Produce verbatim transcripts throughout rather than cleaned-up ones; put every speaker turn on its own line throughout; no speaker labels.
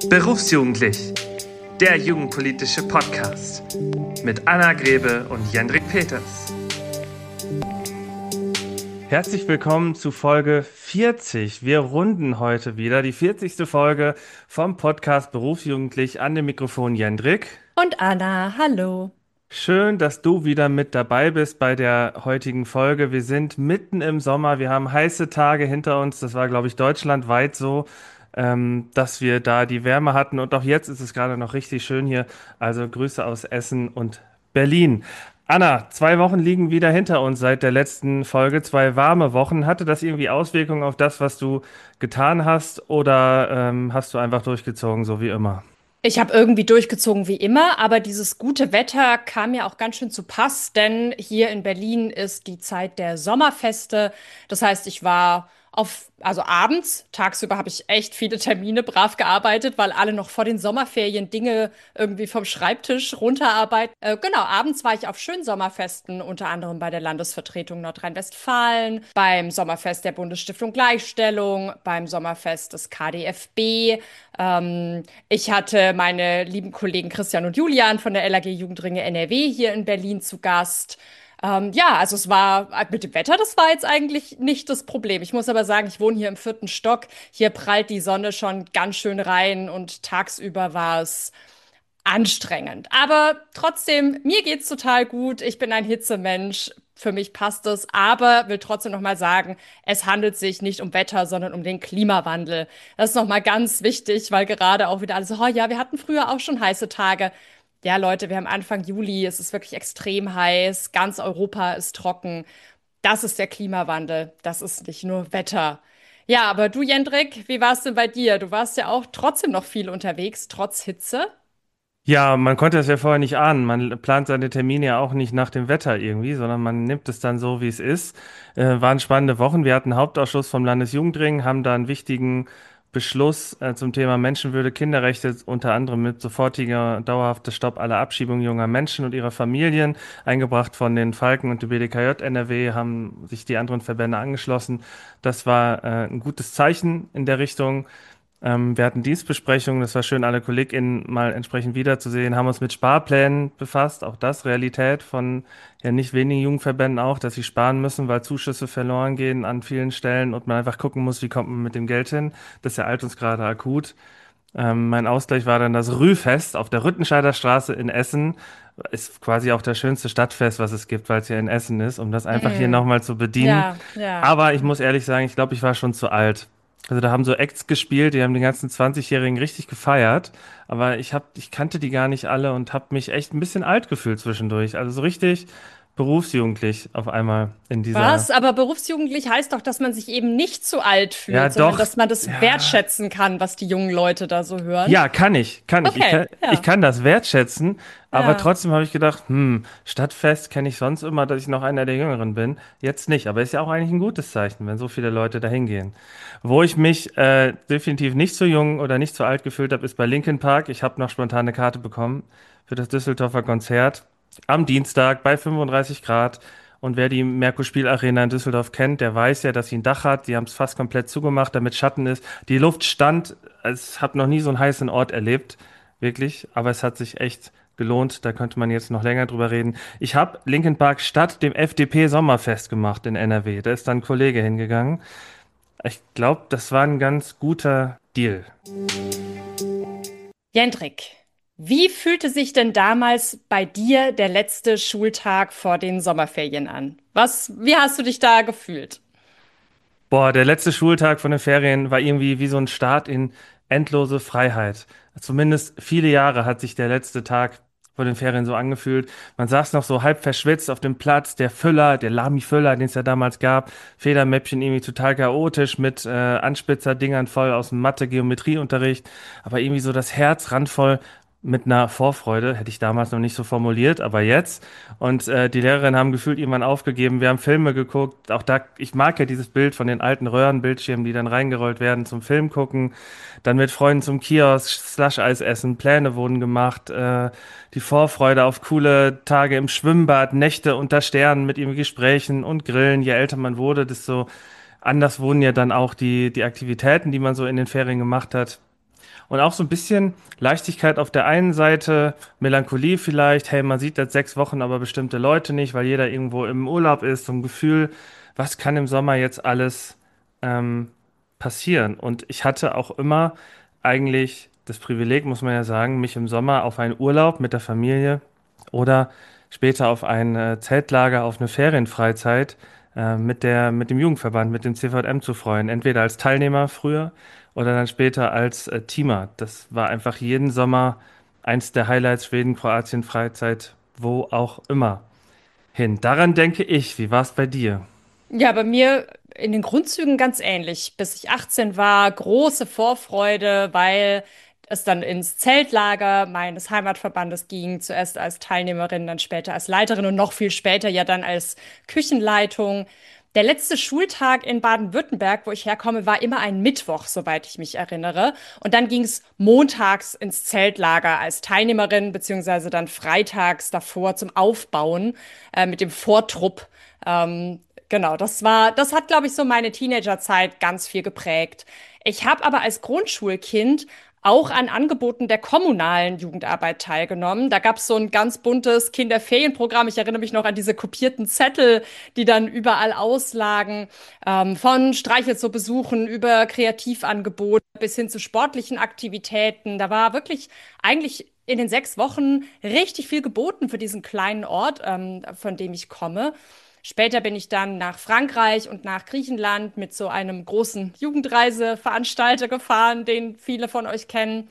Berufsjugendlich, der jugendpolitische Podcast mit Anna Grebe und Jendrik Peters. Herzlich willkommen zu Folge vierzig. Wir runden heute wieder die vierzigste Folge vom Podcast Berufsjugendlich. An dem Mikrofon Jendrik.
Und Anna, hallo.
Schön, dass du wieder mit dabei bist bei der heutigen Folge. Wir sind mitten im Sommer, wir haben heiße Tage hinter uns. Das war, glaube ich, deutschlandweit so, ähm, dass wir da die Wärme hatten. Und auch jetzt ist es gerade noch richtig schön hier. Also Grüße aus Essen und Berlin. Anna, zwei Wochen liegen wieder hinter uns seit der letzten Folge. Zwei warme Wochen. Hatte das irgendwie Auswirkungen auf das, was du getan hast? Oder ähm, hast du einfach durchgezogen, so wie immer?
Ich habe irgendwie durchgezogen wie immer, aber dieses gute Wetter kam mir auch ganz schön zu Pass, denn hier in Berlin ist die Zeit der Sommerfeste. Das heißt, ich war auf, also abends, tagsüber habe ich echt viele Termine brav gearbeitet, weil alle noch vor den Sommerferien Dinge irgendwie vom Schreibtisch runterarbeiten. Äh, genau, abends war ich auf schönen Sommerfesten, unter anderem bei der Landesvertretung Nordrhein-Westfalen, beim Sommerfest der Bundesstiftung Gleichstellung, beim Sommerfest des K D F B. Ähm, ich hatte meine lieben Kollegen Christian und Julian von der L A G Jugendringe N R W hier in Berlin zu Gast. Ähm, ja, also es war mit dem Wetter, das war jetzt eigentlich nicht das Problem. Ich muss aber sagen, ich wohne hier im vierten Stock. Hier prallt die Sonne schon ganz schön rein und tagsüber war es anstrengend. Aber trotzdem, mir geht's total gut. Ich bin ein Hitzemensch. Für mich passt es, aber will trotzdem noch mal sagen, es handelt sich nicht um Wetter, sondern um den Klimawandel. Das ist noch mal ganz wichtig, weil gerade auch wieder alle so, oh ja, wir hatten früher auch schon heiße Tage. Ja, Leute, wir haben Anfang Juli, es ist wirklich extrem heiß, ganz Europa ist trocken. Das ist der Klimawandel, das ist nicht nur Wetter. Ja, aber du, Jendrik, wie war es denn bei dir? Du warst ja auch trotzdem noch viel unterwegs, trotz Hitze.
Ja, man konnte das ja vorher nicht ahnen. Man plant seine Termine ja auch nicht nach dem Wetter irgendwie, sondern man nimmt es dann so, wie es ist. Äh, waren spannende Wochen. Wir hatten einen Hauptausschuss vom Landesjugendring, haben da einen wichtigen Beschluss äh, zum Thema Menschenwürde, Kinderrechte, unter anderem mit sofortiger, dauerhafter Stopp aller Abschiebungen junger Menschen und ihrer Familien, eingebracht von den Falken und dem B D K J N R W, haben sich die anderen Verbände angeschlossen. Das war äh, ein gutes Zeichen in der Richtung. Ähm, wir hatten Dienstbesprechungen, das war schön, alle KollegInnen mal entsprechend wiederzusehen, haben uns mit Sparplänen befasst, auch das Realität von ja nicht wenigen Jugendverbänden auch, dass sie sparen müssen, weil Zuschüsse verloren gehen an vielen Stellen und man einfach gucken muss, wie kommt man mit dem Geld hin. Das ereilt uns gerade akut. Ähm, mein Ausgleich war dann das Rühfest auf der Rüttenscheider Straße in Essen. Ist quasi auch das schönste Stadtfest, was es gibt, weil es ja in Essen ist, um das einfach hier
Mm,
nochmal zu bedienen.
ja, ja.
Aber ich muss ehrlich sagen, ich glaube, ich war schon zu alt. Also da haben so Acts gespielt, die haben den ganzen zwanzig-Jährigen richtig gefeiert, aber ich hab, ich kannte die gar nicht alle und habe mich echt ein bisschen alt gefühlt zwischendurch. Also so richtig berufsjugendlich auf einmal in dieser.
Was? Aber berufsjugendlich heißt doch, dass man sich eben nicht zu alt
Ja,
fühlt, sondern
doch.
dass man das
Ja,
wertschätzen kann, was die jungen Leute da so hören.
ja, kann ich, kann ich. Ich
Okay,
kann, ich
ja,
kann das wertschätzen, aber
ja.
trotzdem habe ich gedacht, hm, Stadtfest kenne ich sonst immer, dass ich noch einer der Jüngeren bin. Jetzt nicht, aber ist ja auch eigentlich ein gutes Zeichen, wenn so viele Leute da hingehen. Wo ich mich äh, definitiv nicht so jung oder nicht so alt gefühlt habe, ist bei Linkin Park. Ich habe noch spontan eine Karte bekommen für das Düsseldorfer Konzert am Dienstag bei fünfunddreißig Grad. Und wer die Merkur-Spiel-Arena in Düsseldorf kennt, der weiß ja, dass sie ein Dach hat. Die haben es fast komplett zugemacht, damit Schatten ist. Die Luft stand, ich habe noch nie so einen heißen Ort erlebt, wirklich. Aber es hat sich echt gelohnt. Da könnte man jetzt noch länger drüber reden. Ich habe Linkin Park statt dem F D P-Sommerfest gemacht in N R W. Da ist dann ein Kollege hingegangen. Ich glaube, das war ein ganz guter Deal.
Jendrik, wie fühlte sich denn damals bei dir der letzte Schultag vor den Sommerferien an? Was, wie hast du dich da gefühlt?
Boah, der letzte Schultag von den Ferien war irgendwie wie so ein Start in endlose Freiheit. Zumindest viele Jahre hat sich der letzte Tag vor den Ferien so angefühlt. Man saß noch so halb verschwitzt auf dem Platz, der Füller, der Lamy Füller, den es ja damals gab, Federmäppchen irgendwie total chaotisch mit äh, Anspitzer-Dingern voll aus dem Mathe-Geometrieunterricht, aber irgendwie so das Herz randvoll mit einer Vorfreude, hätte ich damals noch nicht so formuliert, aber jetzt. Und äh, die Lehrerinnen haben gefühlt irgendwann aufgegeben. Wir haben Filme geguckt. Auch da, ich mag ja dieses Bild von den alten Röhrenbildschirmen, die dann reingerollt werden zum Film gucken. Dann mit Freunden zum Kiosk, Slush-Eis essen, Pläne wurden gemacht. Äh, die Vorfreude auf coole Tage im Schwimmbad, Nächte unter Sternen mit ihren Gesprächen und Grillen. Je älter man wurde, desto anders wurden ja dann auch die, die Aktivitäten, die man so in den Ferien gemacht hat. Und auch so ein bisschen Leichtigkeit auf der einen Seite, Melancholie vielleicht, hey, man sieht jetzt sechs Wochen aber bestimmte Leute nicht, weil jeder irgendwo im Urlaub ist, so ein Gefühl, was kann im Sommer jetzt alles ähm, passieren? Und ich hatte auch immer eigentlich das Privileg, muss man ja sagen, mich im Sommer auf einen Urlaub mit der Familie oder später auf ein äh, Zeltlager, auf eine Ferienfreizeit äh, mit der, mit dem Jugendverband, mit dem C V M zu freuen. Entweder als Teilnehmer früher oder dann später als äh, Teamer. Das war einfach jeden Sommer eins der Highlights, Schweden, Kroatien, Freizeit, wo auch immer hin. Daran denke ich. Wie war es bei dir?
Ja, bei mir in den Grundzügen ganz ähnlich. Bis ich achtzehn war, große Vorfreude, weil es dann ins Zeltlager meines Heimatverbandes ging. Zuerst als Teilnehmerin, dann später als Leiterin und noch viel später ja dann als Küchenleitung. Der letzte Schultag in Baden-Württemberg, wo ich herkomme, war immer ein Mittwoch, soweit ich mich erinnere. Und dann ging es montags ins Zeltlager als Teilnehmerin, beziehungsweise dann freitags davor zum Aufbauen äh, mit dem Vortrupp. Ähm, Genau, das war, das hat, glaube ich, so meine Teenagerzeit ganz viel geprägt. Ich habe aber als Grundschulkind auch an Angeboten der kommunalen Jugendarbeit teilgenommen. Da gab es so ein ganz buntes Kinderferienprogramm. Ich erinnere mich noch an diese kopierten Zettel, die dann überall auslagen, ähm, von Streichelzoo-Besuchen über Kreativangebote bis hin zu sportlichen Aktivitäten. Da war wirklich eigentlich in den sechs Wochen richtig viel geboten für diesen kleinen Ort, ähm, von dem ich komme. Später bin ich dann nach Frankreich und nach Griechenland mit so einem großen Jugendreiseveranstalter gefahren, den viele von euch kennen.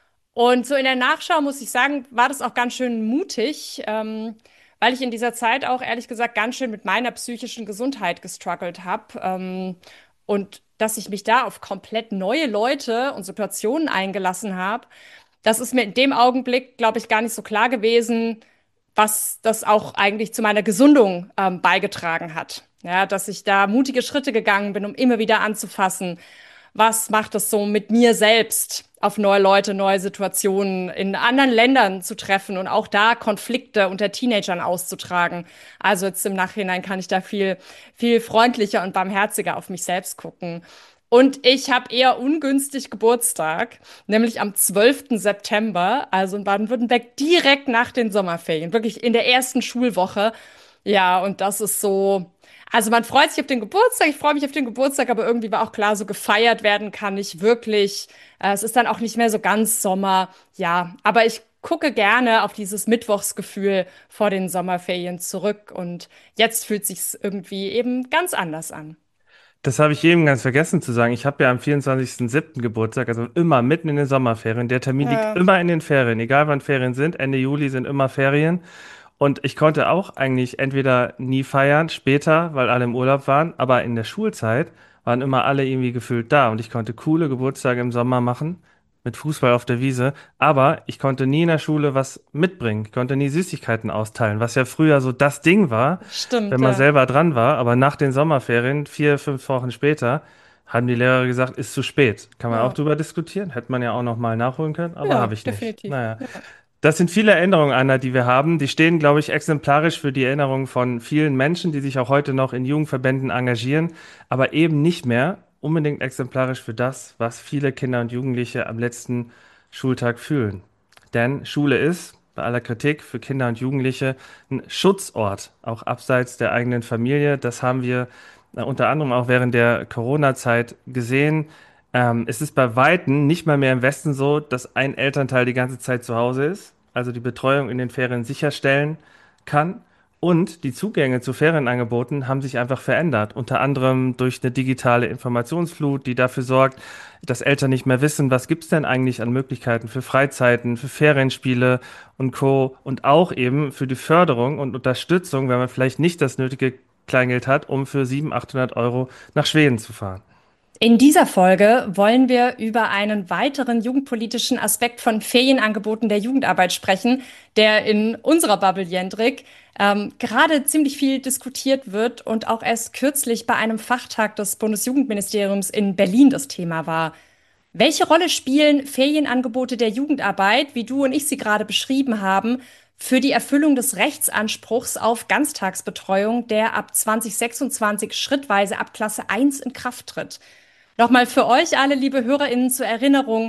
Und so in der Nachschau muss ich sagen, war das auch ganz schön mutig, ähm, weil ich in dieser Zeit auch ehrlich gesagt ganz schön mit meiner psychischen Gesundheit gestruggelt habe. Ähm, und dass ich mich da auf komplett neue Leute und Situationen eingelassen habe, das ist mir in dem Augenblick, glaube ich, gar nicht so klar gewesen, was das auch eigentlich zu meiner Gesundung ähm, beigetragen hat. Ja, dass ich da mutige Schritte gegangen bin, um immer wieder anzufassen. Was macht es so mit mir selbst, auf neue Leute, neue Situationen in anderen Ländern zu treffen und auch da Konflikte unter Teenagern auszutragen? Also jetzt im Nachhinein kann ich da viel, viel freundlicher und barmherziger auf mich selbst gucken. Und ich habe eher ungünstig Geburtstag, nämlich am zwölften September, also in Baden-Württemberg, direkt nach den Sommerferien, wirklich in der ersten Schulwoche. Ja, und das ist so, also man freut sich auf den Geburtstag, ich freue mich auf den Geburtstag, aber irgendwie war auch klar, so gefeiert werden kann nicht wirklich. Äh, Es ist dann auch nicht mehr so ganz Sommer. Ja, aber ich gucke gerne auf dieses Mittwochsgefühl vor den Sommerferien zurück und jetzt fühlt sich's irgendwie eben ganz anders an.
Das habe ich eben ganz vergessen zu sagen. Ich habe ja am vierundzwanzigsten siebten Geburtstag, also immer mitten in den Sommerferien. Der Termin liegt
Ja.
immer in den Ferien, egal wann Ferien sind. Ende Juli sind immer Ferien. Und ich konnte auch eigentlich entweder nie feiern, später, weil alle im Urlaub waren, aber in der Schulzeit waren immer alle irgendwie gefühlt da und ich konnte coole Geburtstage im Sommer machen, mit Fußball auf der Wiese, aber ich konnte nie in der Schule was mitbringen. Ich konnte nie Süßigkeiten austeilen, was ja früher so das Ding war, wenn
Stimmt,
man
ja.
selber dran war, aber nach den Sommerferien, vier, fünf Wochen später, haben die Lehrer gesagt, ist zu spät. Kann man auch
Ja,
drüber diskutieren, hätte man ja auch noch mal nachholen können, aber habe
ja,
ich nicht.
definitiv.
Naja.
Ja.
Das sind viele Erinnerungen, Anna, die wir haben. Die stehen, glaube ich, exemplarisch für die Erinnerungen von vielen Menschen, die sich auch heute noch in Jugendverbänden engagieren, aber eben nicht mehr unbedingt exemplarisch für das, was viele Kinder und Jugendliche am letzten Schultag fühlen. Denn Schule ist, bei aller Kritik, für Kinder und Jugendliche ein Schutzort, auch abseits der eigenen Familie. Das haben wir äh, unter anderem auch während der Corona-Zeit gesehen. Ähm, es ist bei Weitem nicht mal mehr im Westen so, dass ein Elternteil die ganze Zeit zu Hause ist, also die Betreuung in den Ferien sicherstellen kann. Und die Zugänge zu Ferienangeboten haben sich einfach verändert, unter anderem durch eine digitale Informationsflut, die dafür sorgt, dass Eltern nicht mehr wissen, was gibt's denn eigentlich an Möglichkeiten für Freizeiten, für Ferienspiele und Co. Und auch eben für die Förderung und Unterstützung, wenn man vielleicht nicht das nötige Kleingeld hat, um für siebenhundert, achthundert Euro nach Schweden zu fahren.
In dieser Folge wollen wir über einen weiteren jugendpolitischen Aspekt von Ferienangeboten der Jugendarbeit sprechen, der in unserer Bubble Jendrik ähm, gerade ziemlich viel diskutiert wird und auch erst kürzlich bei einem Fachtag des Bundesjugendministeriums in Berlin das Thema war. Welche Rolle spielen Ferienangebote der Jugendarbeit, wie du und ich sie gerade beschrieben haben, für die Erfüllung des Rechtsanspruchs auf Ganztagsbetreuung, der ab zwanzig sechsundzwanzig schrittweise ab Klasse eins in Kraft tritt? Nochmal für euch alle, liebe HörerInnen, zur Erinnerung: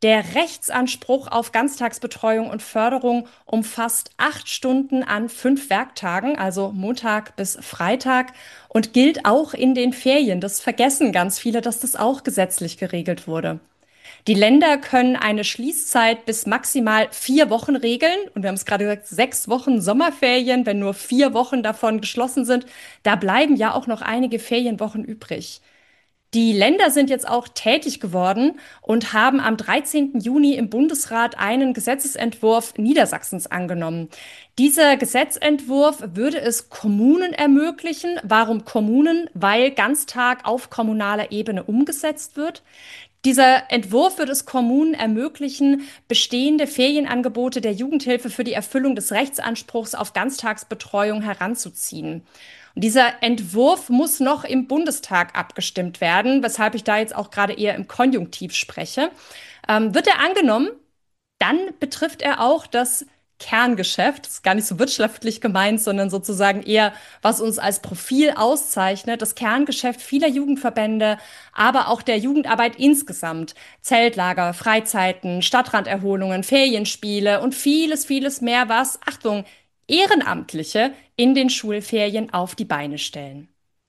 Der Rechtsanspruch auf Ganztagsbetreuung und Förderung umfasst acht Stunden an fünf Werktagen, also Montag bis Freitag, und gilt auch in den Ferien. Das vergessen ganz viele, dass das auch gesetzlich geregelt wurde. Die Länder können eine Schließzeit bis maximal vier Wochen regeln. Und wir haben es gerade gesagt, sechs Wochen Sommerferien, wenn nur vier Wochen davon geschlossen sind. Da bleiben ja auch noch einige Ferienwochen übrig. Die Länder sind jetzt auch tätig geworden und haben am dreizehnten Juni im Bundesrat einen Gesetzesentwurf Niedersachsens angenommen. Dieser Gesetzentwurf würde es Kommunen ermöglichen. Warum Kommunen? Weil Ganztag auf kommunaler Ebene umgesetzt wird. Dieser Entwurf wird es Kommunen ermöglichen, bestehende Ferienangebote der Jugendhilfe für die Erfüllung des Rechtsanspruchs auf Ganztagsbetreuung heranzuziehen. Und dieser Entwurf muss noch im Bundestag abgestimmt werden, weshalb ich da jetzt auch gerade eher im Konjunktiv spreche. Ähm, wird er angenommen, dann betrifft er auch das Kerngeschäft, das ist gar nicht so wirtschaftlich gemeint, sondern sozusagen eher, was uns als Profil auszeichnet, das Kerngeschäft vieler Jugendverbände, aber auch der Jugendarbeit insgesamt. Zeltlager, Freizeiten, Stadtranderholungen, Ferienspiele und vieles, vieles mehr, was, Achtung, Ehrenamtliche in den Schulferien auf die Beine stellen.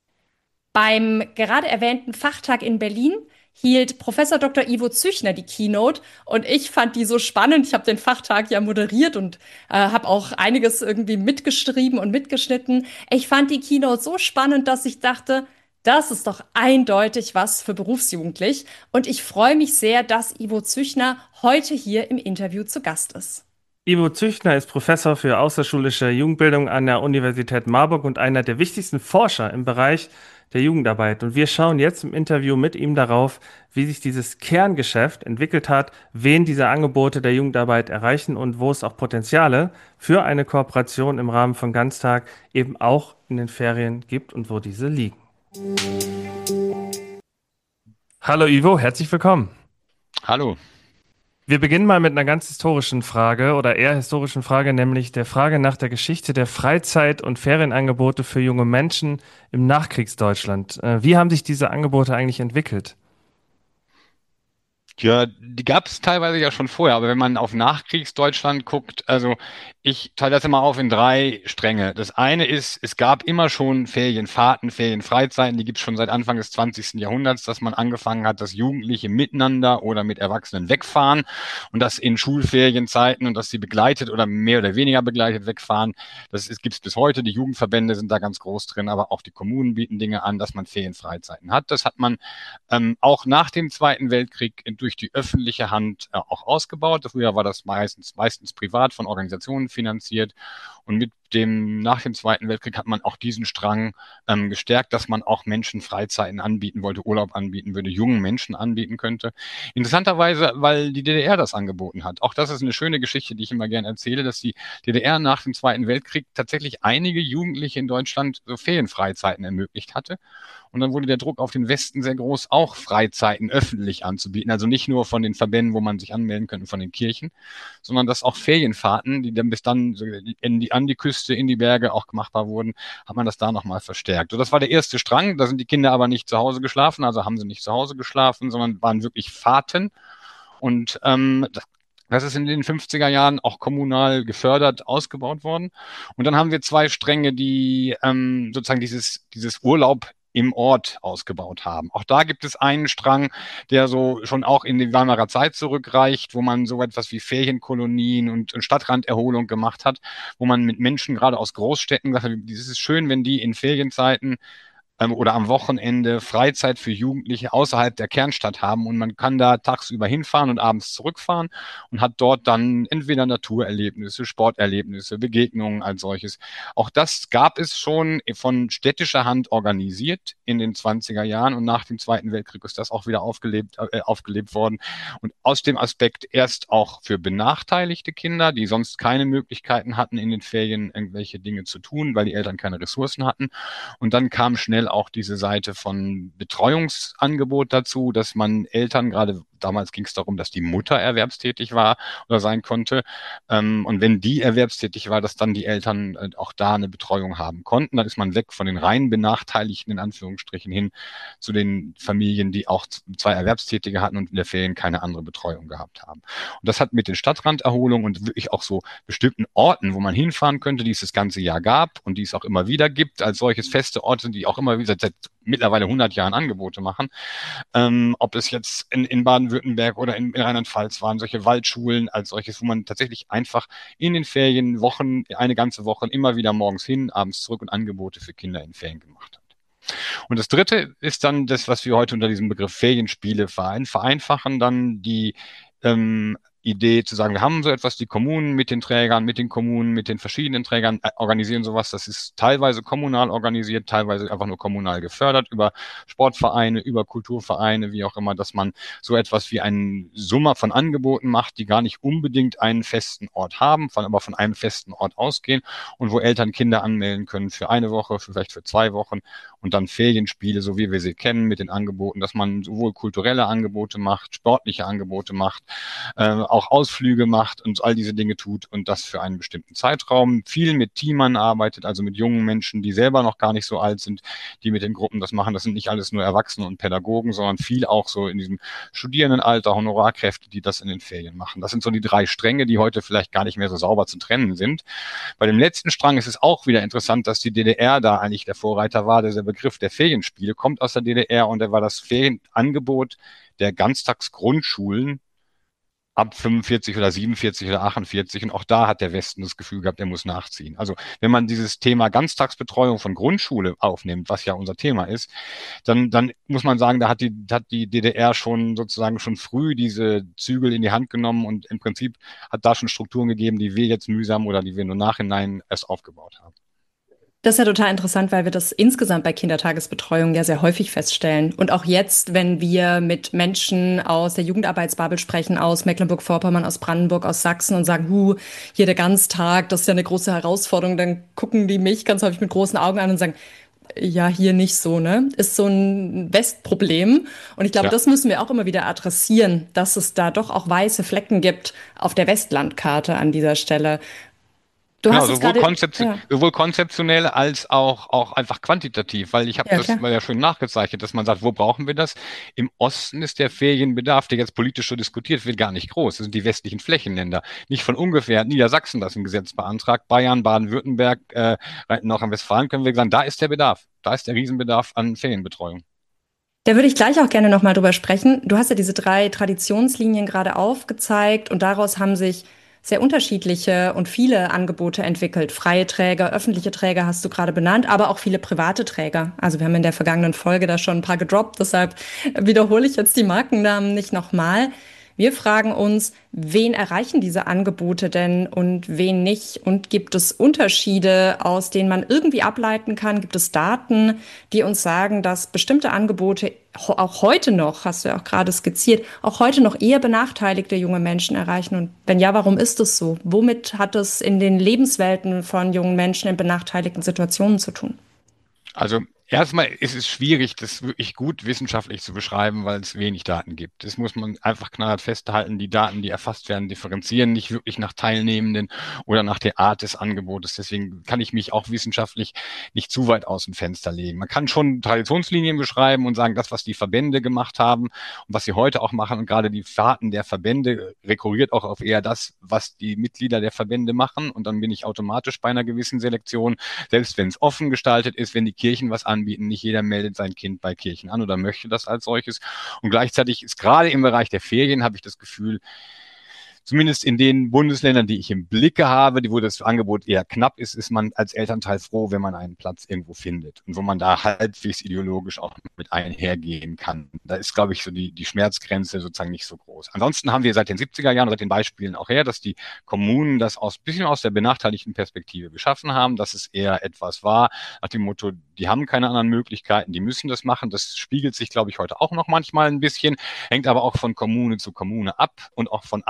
Beim gerade erwähnten Fachtag in Berlin hielt Professor Doktor Ivo Züchner die Keynote und ich fand die so spannend. Ich habe den Fachtag ja moderiert und äh, habe auch einiges irgendwie mitgeschrieben und mitgeschnitten. Ich fand die Keynote so spannend, dass ich dachte, das ist doch eindeutig was für berufsjugendlich. Und ich freue mich sehr, dass Ivo Züchner heute hier im Interview zu Gast ist.
Ivo Züchner ist Professor für außerschulische Jugendbildung an der Universität Marburg und einer der wichtigsten Forscher im Bereich der Jugendarbeit. Und wir schauen jetzt im Interview mit ihm darauf, wie sich dieses Kerngeschäft entwickelt hat, wen diese Angebote der Jugendarbeit erreichen und wo es auch Potenziale für eine Kooperation im Rahmen von Ganztag eben auch in den Ferien gibt und wo diese liegen. Hallo Ivo, herzlich willkommen.
Hallo.
Wir beginnen mal mit einer ganz historischen Frage oder eher historischen Frage, nämlich der Frage nach der Geschichte der Freizeit- und Ferienangebote für junge Menschen im Nachkriegsdeutschland. Äh, Wie haben sich diese Angebote eigentlich entwickelt?
Ja, die gab es teilweise ja schon vorher, aber wenn man auf Nachkriegsdeutschland guckt, also ich teile das immer auf in drei Stränge. Das eine ist, es gab immer schon Ferienfahrten, Ferienfreizeiten, die gibt es schon seit Anfang des zwanzigsten Jahrhunderts, dass man angefangen hat, dass Jugendliche miteinander oder mit Erwachsenen wegfahren und das in Schulferienzeiten und dass sie begleitet oder mehr oder weniger begleitet wegfahren. Das gibt es bis heute. Die Jugendverbände sind da ganz groß drin, aber auch die Kommunen bieten Dinge an, dass man Ferienfreizeiten hat. Das hat man ähm, auch nach dem Zweiten Weltkrieg durch die öffentliche Hand äh, auch ausgebaut. Früher war das meistens, meistens privat von Organisationen finanziert. Und mit dem, nach dem Zweiten Weltkrieg hat man auch diesen Strang ähm, gestärkt, dass man auch Menschen Freizeiten anbieten wollte, Urlaub anbieten würde, jungen Menschen anbieten könnte. Interessanterweise, weil die D D R das angeboten hat. Auch das ist eine schöne Geschichte, die ich immer gerne erzähle, dass die D D R nach dem Zweiten Weltkrieg tatsächlich einige Jugendliche in Deutschland so Ferienfreizeiten ermöglicht hatte. Und dann wurde der Druck auf den Westen sehr groß, auch Freizeiten öffentlich anzubieten. Also nicht nur von den Verbänden, wo man sich anmelden könnte, von den Kirchen, sondern dass auch Ferienfahrten, die dann bis dann so in die, an die Küste, in die Berge auch machbar wurden, hat man das da nochmal verstärkt. So, das war der erste Strang. Da sind die Kinder aber nicht zu Hause geschlafen, also haben sie nicht zu Hause geschlafen, sondern waren wirklich Fahrten. Und ähm, das das ist in den fünfziger Jahren auch kommunal gefördert, ausgebaut worden. Und dann haben wir zwei Stränge, die ähm, sozusagen dieses, dieses Urlaub im Ort ausgebaut haben. Auch da gibt es einen Strang, der so schon auch in die Weimarer Zeit zurückreicht, wo man so etwas wie Ferienkolonien und Stadtranderholung gemacht hat, wo man mit Menschen gerade aus Großstädten gesagt hat, es ist schön, wenn die in Ferienzeiten ähm, oder am Wochenende Freizeit für Jugendliche außerhalb der Kernstadt haben und man kann da tagsüber hinfahren und abends zurückfahren und hat dort dann entweder Naturerlebnisse, Sporterlebnisse, Begegnungen als solches. Auch das gab es schon von städtischer Hand organisiert in den zwanziger Jahren und nach dem Zweiten Weltkrieg ist das auch wieder aufgelebt, äh, aufgelebt worden. Und aus dem Aspekt erst auch für benachteiligte Kinder, die sonst keine Möglichkeiten hatten, in den Ferien irgendwelche Dinge zu tun, weil die Eltern keine Ressourcen hatten. Und dann kam schnell auch diese Seite von Betreuungsangebot dazu, dass man Eltern, gerade damals ging es darum, dass die Mutter erwerbstätig war oder sein konnte. Ähm, und wenn die erwerbstätig war, dass dann die Eltern äh, auch da eine Betreuung haben konnten. Dann ist man weg von den rein Benachteiligten in Anführungsstrichen hin zu den Familien, die auch zwei Erwerbstätige hatten und in der Ferien keine andere Betreuung gehabt haben. Und das hat mit den Stadtranderholungen und wirklich auch so bestimmten Orten, wo man hinfahren könnte, die es das ganze Jahr gab und die es auch immer wieder gibt, als solches feste Orte, die auch immer wieder seit mittlerweile hundert Jahren Angebote machen. Ähm, ob es jetzt in, in Baden-Württemberg oder in, in Rheinland-Pfalz waren, solche Waldschulen als solches, wo man tatsächlich einfach in den Ferien, Wochen, eine ganze Woche immer wieder morgens hin, abends zurück und Angebote für Kinder in Ferien gemacht hat. Und das Dritte ist dann das, was wir heute unter diesem Begriff Ferienspiele verein, vereinfachen, dann die ähm, Idee zu sagen, wir haben so etwas, die Kommunen mit den Trägern, mit den Kommunen, mit den verschiedenen Trägern äh, organisieren sowas. Das ist teilweise kommunal organisiert, teilweise einfach nur kommunal gefördert, über Sportvereine, über Kulturvereine, wie auch immer, dass man so etwas wie einen Summer von Angeboten macht, die gar nicht unbedingt einen festen Ort haben, von, aber von einem festen Ort ausgehen und wo Eltern Kinder anmelden können für eine Woche, vielleicht für zwei Wochen und dann Ferienspiele, so wie wir sie kennen, mit den Angeboten, dass man sowohl kulturelle Angebote macht, sportliche Angebote macht, äh, auch Ausflüge macht und all diese Dinge tut und das für einen bestimmten Zeitraum. Viel mit Teamern arbeitet, also mit jungen Menschen, die selber noch gar nicht so alt sind, die mit den Gruppen das machen. Das sind nicht alles nur Erwachsene und Pädagogen, sondern viel auch so in diesem Studierendenalter, Honorarkräfte, die das in den Ferien machen. Das sind so die drei Stränge, die heute vielleicht gar nicht mehr so sauber zu trennen sind. Bei dem letzten Strang ist es auch wieder interessant, dass die D D R da eigentlich der Vorreiter war. Der Begriff der Ferienspiele kommt aus der D D R und der war das Ferienangebot der Ganztagsgrundschulen ab fünfundvierzig oder siebenundvierzig oder achtundvierzig. Und auch da hat der Westen das Gefühl gehabt, er muss nachziehen. Also wenn man dieses Thema Ganztagsbetreuung von Grundschule aufnimmt, was ja unser Thema ist, dann, dann muss man sagen, da hat die, hat die D D R schon sozusagen schon früh diese Zügel in die Hand genommen und im Prinzip hat da schon Strukturen gegeben, die wir jetzt mühsam oder die wir nur nachhinein erst aufgebaut haben.
Das ist ja total interessant, weil wir das insgesamt bei Kindertagesbetreuung ja sehr häufig feststellen. Und auch jetzt, wenn wir mit Menschen aus der Jugendarbeitsbubble sprechen, aus Mecklenburg-Vorpommern, aus Brandenburg, aus Sachsen und sagen, hu, hier der Ganztag, das ist ja eine große Herausforderung, dann gucken die mich ganz häufig mit großen Augen an und sagen, ja, hier nicht so, ne? Ist so ein Westproblem. Und ich glaube,
Ja.
das müssen wir auch immer wieder adressieren, dass es da doch auch weiße Flecken gibt auf der Westlandkarte an dieser Stelle. Du
Genau,
hast es
sowohl,
gerade,
konzeption
ja,
sowohl konzeptionell als auch, auch einfach quantitativ, weil ich habe
ja,
das
klar.
mal ja schön nachgezeichnet, dass man sagt, wo brauchen wir das? Im Osten ist der Ferienbedarf, der jetzt politisch so diskutiert wird, gar nicht groß. Das sind die westlichen Flächenländer. Nicht von ungefähr hat Niedersachsen das im Gesetz beantragt, Bayern, Baden-Württemberg, äh, Nordrhein-Westfalen können wir sagen, da ist der Bedarf. Da ist der Riesenbedarf an Ferienbetreuung.
Da würde ich gleich auch gerne nochmal drüber sprechen. Du hast ja diese drei Traditionslinien gerade aufgezeigt und daraus haben sich sehr unterschiedliche und viele Angebote entwickelt. Freie Träger, öffentliche Träger hast du gerade benannt, aber auch viele private Träger. Also wir haben in der vergangenen Folge da schon ein paar gedroppt, deshalb wiederhole ich jetzt die Markennamen nicht nochmal. Wir fragen uns, wen erreichen diese Angebote denn und wen nicht? Und gibt es Unterschiede, aus denen man irgendwie ableiten kann? Gibt es Daten, die uns sagen, dass bestimmte Angebote auch heute noch, hast du ja auch gerade skizziert, auch heute noch eher benachteiligte junge Menschen erreichen? Und wenn ja, warum ist es so? Womit hat es in den Lebenswelten von jungen Menschen in benachteiligten Situationen zu tun?
Also erstmal ist es schwierig, das wirklich gut wissenschaftlich zu beschreiben, weil es wenig Daten gibt. Das muss man einfach knallhart festhalten. Die Daten, die erfasst werden, differenzieren nicht wirklich nach Teilnehmenden oder nach der Art des Angebotes. Deswegen kann ich mich auch wissenschaftlich nicht zu weit aus dem Fenster legen. Man kann schon Traditionslinien beschreiben und sagen, das, was die Verbände gemacht haben und was sie heute auch machen und gerade die Fahrten der Verbände rekurriert auch auf eher das, was die Mitglieder der Verbände machen. Und dann bin ich automatisch bei einer gewissen Selektion, selbst wenn es offen gestaltet ist, wenn die Kirchen was anbieten. Nicht jeder meldet sein Kind bei Kirchen an oder möchte das als solches. Und gleichzeitig ist gerade im Bereich der Ferien, habe ich das Gefühl, zumindest in den Bundesländern, die ich im Blicke habe, die, wo das Angebot eher knapp ist, ist man als Elternteil froh, wenn man einen Platz irgendwo findet und wo man da halbwegs ideologisch auch mit einhergehen kann. Da ist, glaube ich, so die, die Schmerzgrenze sozusagen nicht so groß. Ansonsten haben wir seit den siebziger Jahren, seit den Beispielen auch her, dass die Kommunen das aus bisschen aus der benachteiligten Perspektive geschaffen haben, dass es eher etwas war, nach dem Motto, die haben keine anderen Möglichkeiten, die müssen das machen. Das spiegelt sich, glaube ich, heute auch noch manchmal ein bisschen, hängt aber auch von Kommune zu Kommune ab und auch von Anbietern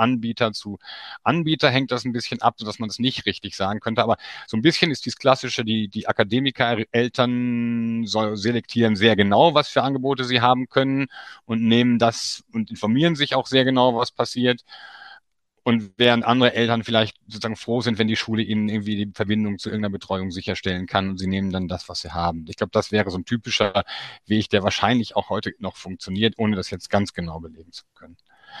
Anbieter zu Anbieter hängt das ein bisschen ab, sodass man das nicht richtig sagen könnte. Aber so ein bisschen ist dieses klassische, die, die Akademiker-Eltern so selektieren sehr genau, was für Angebote sie haben können und nehmen das und informieren sich auch sehr genau, was passiert. Und während andere Eltern vielleicht sozusagen froh sind, wenn die Schule ihnen irgendwie die Verbindung zu irgendeiner Betreuung sicherstellen kann und sie nehmen dann das, was sie haben. Ich glaube, das wäre so ein typischer Weg, der wahrscheinlich auch heute noch funktioniert, ohne das jetzt ganz genau belegen zu können.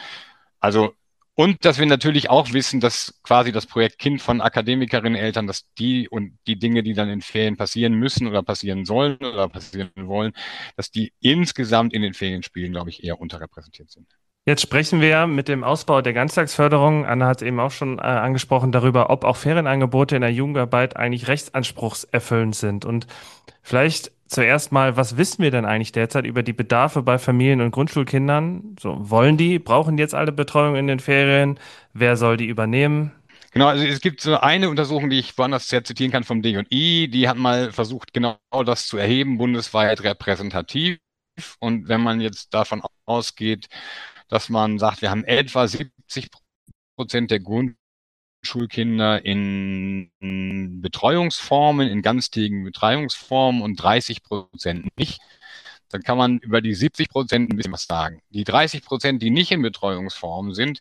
Also, und dass wir natürlich auch wissen, dass quasi das Projekt Kind von Akademikerinnen, Eltern, dass die und die Dinge, die dann in Ferien passieren müssen oder passieren sollen oder passieren wollen, dass die insgesamt in den Ferienspielen, glaube ich, eher unterrepräsentiert sind.
Jetzt sprechen wir ja mit dem Ausbau der Ganztagsförderung, Anna hat es eben auch schon äh, angesprochen, darüber, ob auch Ferienangebote in der Jugendarbeit eigentlich rechtsanspruchserfüllend sind. Und vielleicht zuerst mal, was wissen wir denn eigentlich derzeit über die Bedarfe bei Familien- und Grundschulkindern? So, wollen die, brauchen die jetzt alle Betreuung in den Ferien? Wer soll die übernehmen?
Genau, also es gibt so eine Untersuchung, die ich woanders sehr zitieren kann vom D und I, die hat mal versucht, genau das zu erheben, bundesweit repräsentativ. Und wenn man jetzt davon ausgeht, dass man sagt, wir haben etwa siebzig Prozent der Grundschulkinder in Betreuungsformen, in ganztägigen Betreuungsformen und dreißig Prozent nicht, dann kann man über die siebzig Prozent ein bisschen was sagen. Die dreißig Prozent, die nicht in Betreuungsformen sind,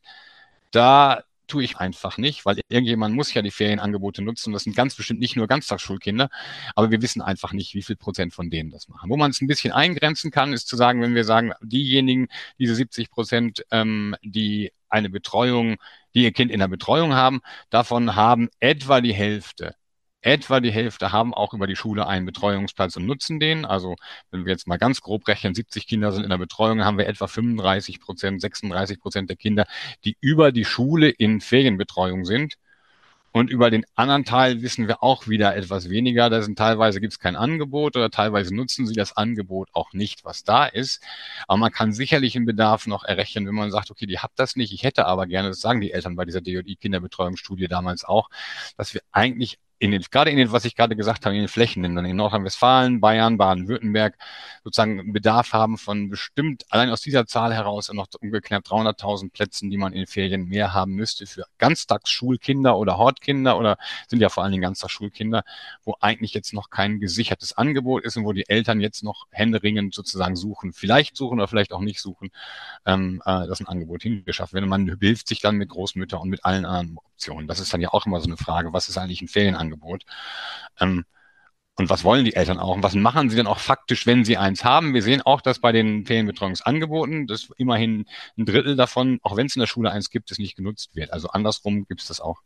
da tue ich einfach nicht, weil irgendjemand muss ja die Ferienangebote nutzen. Das sind ganz bestimmt nicht nur Ganztagsschulkinder, aber wir wissen einfach nicht, wie viel Prozent von denen das machen. Wo man es ein bisschen eingrenzen kann, ist zu sagen, wenn wir sagen, diejenigen, diese siebzig Prozent, ähm, die eine Betreuung, die ihr Kind in der Betreuung haben, davon haben etwa die Hälfte Etwa die Hälfte haben auch über die Schule einen Betreuungsplatz und nutzen den. Also wenn wir jetzt mal ganz grob rechnen, siebzig Kinder sind in der Betreuung, haben wir etwa fünfunddreißig Prozent, sechsunddreißig Prozent der Kinder, die über die Schule in Ferienbetreuung sind. Und über den anderen Teil wissen wir auch wieder etwas weniger. Da sind teilweise gibt es kein Angebot oder teilweise nutzen sie das Angebot auch nicht, was da ist. Aber man kann sicherlich einen Bedarf noch errechnen, wenn man sagt, okay, die habt das nicht, ich hätte aber gerne, das sagen die Eltern bei dieser D und I-Kinderbetreuungsstudie damals auch, dass wir eigentlich in den, gerade in den, was ich gerade gesagt habe, in den Flächenländern, in Nordrhein-Westfalen, Bayern, Baden-Württemberg, sozusagen Bedarf haben von bestimmt, allein aus dieser Zahl heraus noch ungefähr knapp dreihunderttausend Plätzen, die man in den Ferien mehr haben müsste für Ganztagsschulkinder oder Hortkinder oder sind ja vor allen Dingen Ganztagsschulkinder, wo eigentlich jetzt noch kein gesichertes Angebot ist und wo die Eltern jetzt noch händeringend sozusagen suchen, vielleicht suchen oder vielleicht auch nicht suchen, ähm, äh, dass ein Angebot hingeschafft wird. Und man hilft sich dann mit Großmüttern und mit allen anderen Optionen. Das ist dann ja auch immer so eine Frage, was ist eigentlich ein Ferienangebot? Angebot. Ähm, und was wollen die Eltern auch? Und was machen sie denn auch faktisch, wenn sie eins haben? Wir sehen auch, dass bei den Ferienbetreuungsangeboten, dass immerhin ein Drittel davon, auch wenn es in der Schule eins gibt, es nicht genutzt wird. Also andersrum gibt es das auch.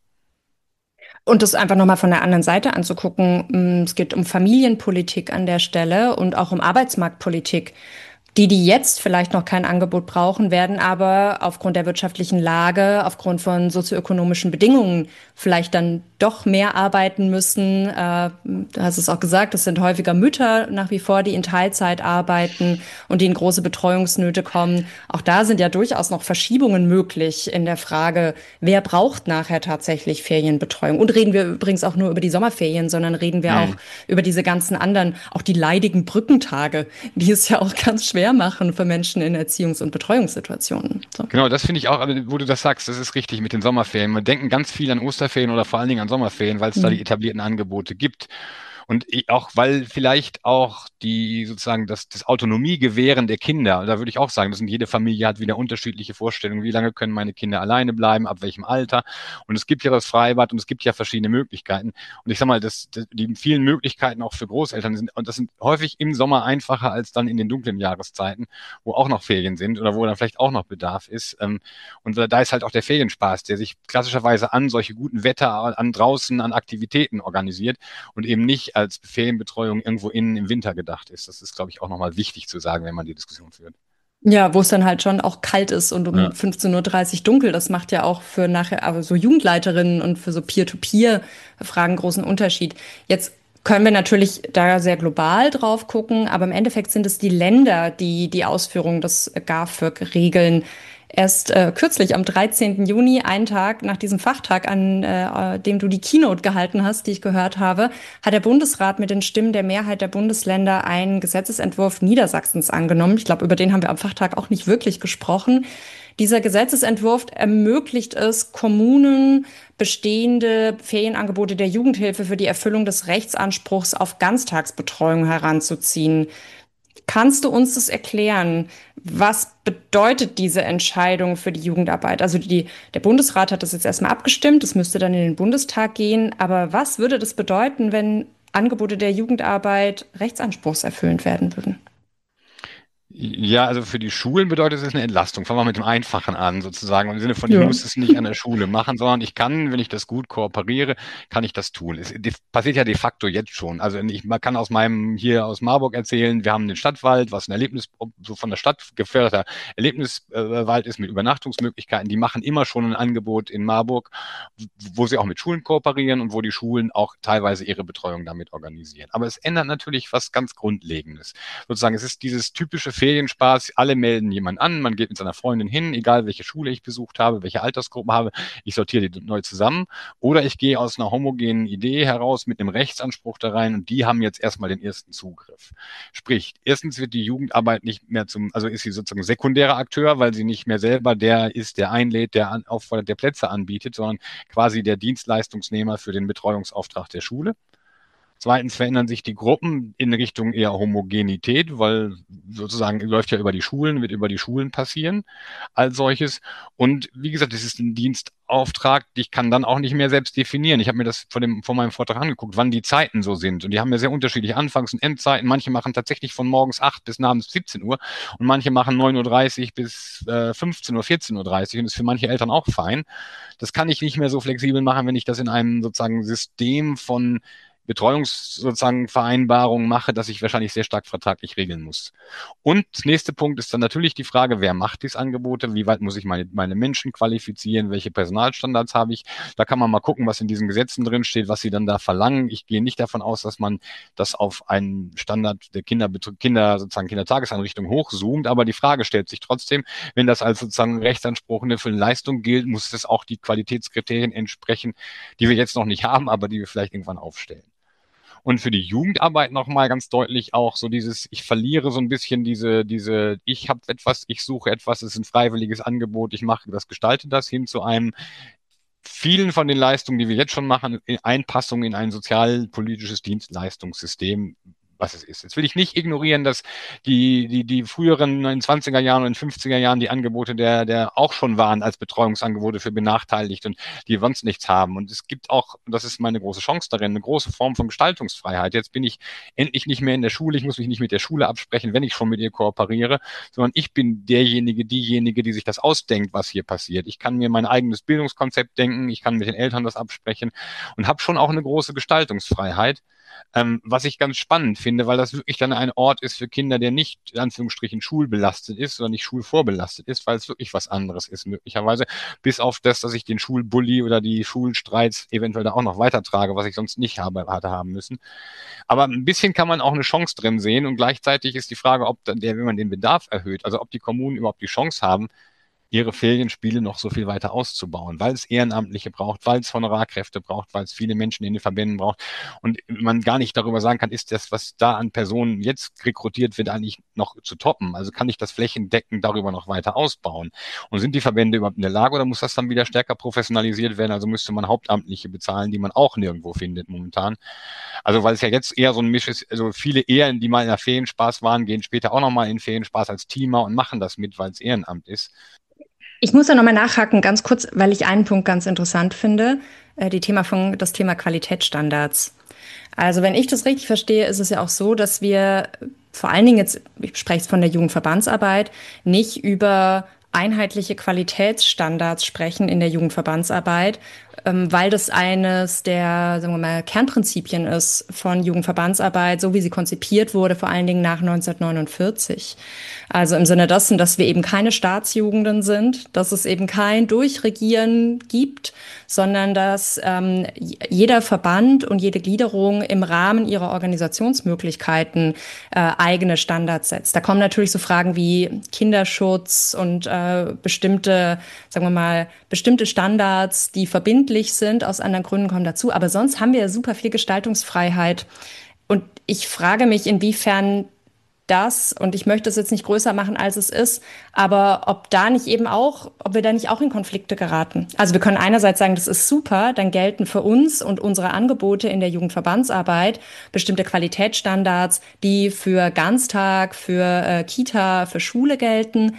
Und das einfach nochmal von der anderen Seite anzugucken. Es geht um Familienpolitik an der Stelle und auch um Arbeitsmarktpolitik. Die, die jetzt vielleicht noch kein Angebot brauchen, werden aber aufgrund der wirtschaftlichen Lage, aufgrund von sozioökonomischen Bedingungen vielleicht dann doch mehr arbeiten müssen. Äh, du hast es auch gesagt, es sind häufiger Mütter nach wie vor, die in Teilzeit arbeiten und die in große Betreuungsnöte kommen. Auch da sind ja durchaus noch Verschiebungen möglich in der Frage, wer braucht nachher tatsächlich Ferienbetreuung. Und reden wir übrigens auch nur über die Sommerferien, sondern reden wir
Mhm.
auch über diese ganzen anderen, auch die leidigen Brückentage, die es ja auch ganz schwer machen für Menschen in Erziehungs- und Betreuungssituationen. So.
Genau, das finde ich auch, wo du das sagst, das ist richtig mit den Sommerferien. Wir denken ganz viel an Osterferien oder vor allen Dingen an Sommerferien, weil es da die
Mhm.
etablierten Angebote gibt. Und auch, weil vielleicht auch die sozusagen das, das Autonomiegewähren der Kinder, da würde ich auch sagen, das sind, jede Familie hat wieder unterschiedliche Vorstellungen, wie lange können meine Kinder alleine bleiben, ab welchem Alter. Und es gibt ja das Freibad und es gibt ja verschiedene Möglichkeiten. Und ich sag mal, das, das, die vielen Möglichkeiten auch für Großeltern sind, und das sind häufig im Sommer einfacher als dann in den dunklen Jahreszeiten, wo auch noch Ferien sind oder wo dann vielleicht auch noch Bedarf ist. Und da ist halt auch der Ferienspaß, der sich klassischerweise an solche guten Wetter, an draußen, an Aktivitäten organisiert und eben nicht als Ferienbetreuung irgendwo innen im Winter gedacht ist. Das ist, glaube ich, auch nochmal wichtig zu sagen, wenn man die Diskussion führt.
Ja, wo es dann halt schon auch kalt ist und um
Ja.
fünfzehn Uhr dreißig dunkel. Das macht ja auch für nachher, aber so Jugendleiterinnen und für so Peer-to-Peer-Fragen großen Unterschied. Jetzt können wir natürlich da sehr global drauf gucken, aber im Endeffekt sind es die Länder, die die Ausführung des GAföG regeln. Erst äh, kürzlich, am dreizehnten Juni, einen Tag nach diesem Fachtag, an äh, dem du die Keynote gehalten hast, die ich gehört habe, hat der Bundesrat mit den Stimmen der Mehrheit der Bundesländer einen Gesetzesentwurf Niedersachsens angenommen. Ich glaube, über den haben wir am Fachtag auch nicht wirklich gesprochen, Dieser Gesetzesentwurf ermöglicht es, Kommunen bestehende Ferienangebote der Jugendhilfe für die Erfüllung des Rechtsanspruchs auf Ganztagsbetreuung heranzuziehen. Kannst du uns das erklären? Was bedeutet diese Entscheidung für die Jugendarbeit? Also die, der Bundesrat hat das jetzt erstmal abgestimmt, es müsste dann in den Bundestag gehen. Aber was würde das bedeuten, wenn Angebote der Jugendarbeit rechtsanspruchserfüllend werden würden?
Ja, also für die Schulen bedeutet es eine Entlastung. Fangen wir mit dem Einfachen an, sozusagen. Im Sinne von, ich
Ja.
muss es nicht an der Schule machen, sondern ich kann, wenn ich das gut kooperiere, kann ich das tun. Es de- passiert ja de facto jetzt schon. Also ich man kann aus meinem, hier aus Marburg erzählen, wir haben den Stadtwald, was ein Erlebnis, so von der Stadt geförderter Erlebniswald ist mit Übernachtungsmöglichkeiten. Die machen immer schon ein Angebot in Marburg, wo sie auch mit Schulen kooperieren und wo die Schulen auch teilweise ihre Betreuung damit organisieren. Aber es ändert natürlich was ganz Grundlegendes. Sozusagen, es ist dieses typische Ferienspaß, alle melden jemanden an, man geht mit seiner Freundin hin, egal welche Schule ich besucht habe, welche Altersgruppe habe, ich sortiere die neu zusammen. Oder ich gehe aus einer homogenen Idee heraus mit einem Rechtsanspruch da rein und die haben jetzt erstmal den ersten Zugriff. Sprich, erstens wird die Jugendarbeit nicht mehr zum, also ist sie sozusagen sekundärer Akteur, weil sie nicht mehr selber der ist, der einlädt, der an, auffordert, der Plätze anbietet, sondern quasi der Dienstleistungsnehmer für den Betreuungsauftrag der Schule. Zweitens verändern sich die Gruppen in Richtung eher Homogenität, weil sozusagen läuft ja über die Schulen, wird über die Schulen passieren als solches. Und wie gesagt, es ist ein Dienstauftrag, ich kann dann auch nicht mehr selbst definieren. Ich habe mir das vor, dem, vor meinem Vortrag angeguckt, wann die Zeiten so sind. Und die haben ja sehr unterschiedliche Anfangs- und Endzeiten. Manche machen tatsächlich von morgens acht bis abends siebzehn Uhr und manche machen neun Uhr dreißig bis äh, fünfzehn Uhr, vierzehn Uhr dreißig und ist für manche Eltern auch fein. Das kann ich nicht mehr so flexibel machen, wenn ich das in einem sozusagen System von Betreuungs sozusagen Vereinbarungen mache, dass ich wahrscheinlich sehr stark vertraglich regeln muss. Und nächster Punkt ist dann natürlich die Frage, wer macht diese Angebote, wie weit muss ich meine, meine Menschen qualifizieren, welche Personalstandards habe ich. Da kann man mal gucken, was in diesen Gesetzen drin steht, was sie dann da verlangen. Ich gehe nicht davon aus, dass man das auf einen Standard der Kinder, Kinder sozusagen Kindertageseinrichtung hochzoomt, aber die Frage stellt sich trotzdem, wenn das als sozusagen Rechtsanspruch eine für eine Leistung gilt, muss es auch die Qualitätskriterien entsprechen, die wir jetzt noch nicht haben, aber die wir vielleicht irgendwann aufstellen. Und für die Jugendarbeit nochmal ganz deutlich auch so dieses, ich verliere so ein bisschen diese, diese, ich habe etwas, ich suche etwas, es ist ein freiwilliges Angebot, ich mache das, gestalte das hin zu einem, vielen von den Leistungen, die wir jetzt schon machen, Einpassung in ein sozialpolitisches Dienstleistungssystem, was es ist. Jetzt will ich nicht ignorieren, dass die, die, die früheren in den zwanziger Jahren und in den fünfziger Jahren die Angebote der, der auch schon waren als Betreuungsangebote für Benachteiligte und die sonst nichts haben. Und es gibt auch, und das ist meine große Chance darin, eine große Form von Gestaltungsfreiheit. Jetzt bin ich endlich nicht mehr in der Schule, ich muss mich nicht mit der Schule absprechen, wenn ich schon mit ihr kooperiere, sondern ich bin derjenige, diejenige, die sich das ausdenkt, was hier passiert. Ich kann mir mein eigenes Bildungskonzept denken, ich kann mit den Eltern das absprechen und habe schon auch eine große Gestaltungsfreiheit. Ähm, was ich ganz spannend finde, weil das wirklich dann ein Ort ist für Kinder, der nicht in Anführungsstrichen schulbelastet ist oder nicht schulvorbelastet ist, weil es wirklich was anderes ist möglicherweise, bis auf das, dass ich den Schulbully oder die Schulstreits eventuell da auch noch weitertrage, was ich sonst nicht habe, hatte haben müssen. Aber ein bisschen kann man auch eine Chance drin sehen und gleichzeitig ist die Frage, ob dann der, wenn man den Bedarf erhöht, also ob die Kommunen überhaupt die Chance haben, ihre Ferienspiele noch so viel weiter auszubauen, weil es Ehrenamtliche braucht, weil es Honorarkräfte braucht, weil es viele Menschen in den Verbänden braucht und man gar nicht darüber sagen kann, ist das, was da an Personen jetzt rekrutiert wird, eigentlich noch zu toppen? Also kann ich das flächendeckend darüber noch weiter ausbauen? Und sind die Verbände überhaupt in der Lage oder muss das dann wieder stärker professionalisiert werden? Also müsste man Hauptamtliche bezahlen, die man auch nirgendwo findet momentan. Also weil es ja jetzt eher so ein Misch ist, also viele Ehren, die mal in der Ferienspaß waren, gehen später auch nochmal in Ferienspaß als Teamer und machen das mit, weil es Ehrenamt ist.
Ich muss da nochmal nachhaken, ganz kurz, weil ich einen Punkt ganz interessant finde, äh, die Thema von, das Thema Qualitätsstandards. Also wenn ich das richtig verstehe, ist es ja auch so, dass wir vor allen Dingen jetzt, ich spreche jetzt von der Jugendverbandsarbeit, nicht über einheitliche Qualitätsstandards sprechen in der Jugendverbandsarbeit, ähm, weil das eines der, sagen wir mal, Kernprinzipien ist von Jugendverbandsarbeit, so wie sie konzipiert wurde, vor allen Dingen nach neunzehnhundertneunundvierzig. Also im Sinne dessen, dass wir eben keine Staatsjugenden sind, dass es eben kein Durchregieren gibt, sondern dass ähm, jeder Verband und jede Gliederung im Rahmen ihrer Organisationsmöglichkeiten äh, eigene Standards setzt. Da kommen natürlich so Fragen wie Kinderschutz und äh, bestimmte, sagen wir mal, bestimmte Standards, die verbindlich sind, aus anderen Gründen kommen dazu. Aber sonst haben wir super viel Gestaltungsfreiheit. Und ich frage mich, inwiefern das, und ich möchte es jetzt nicht größer machen, als es ist, aber ob da nicht eben auch, ob wir da nicht auch in Konflikte geraten. Also wir können einerseits sagen, das ist super, dann gelten für uns und unsere Angebote in der Jugendverbandsarbeit bestimmte Qualitätsstandards, die für Ganztag, für äh, Kita, für Schule gelten.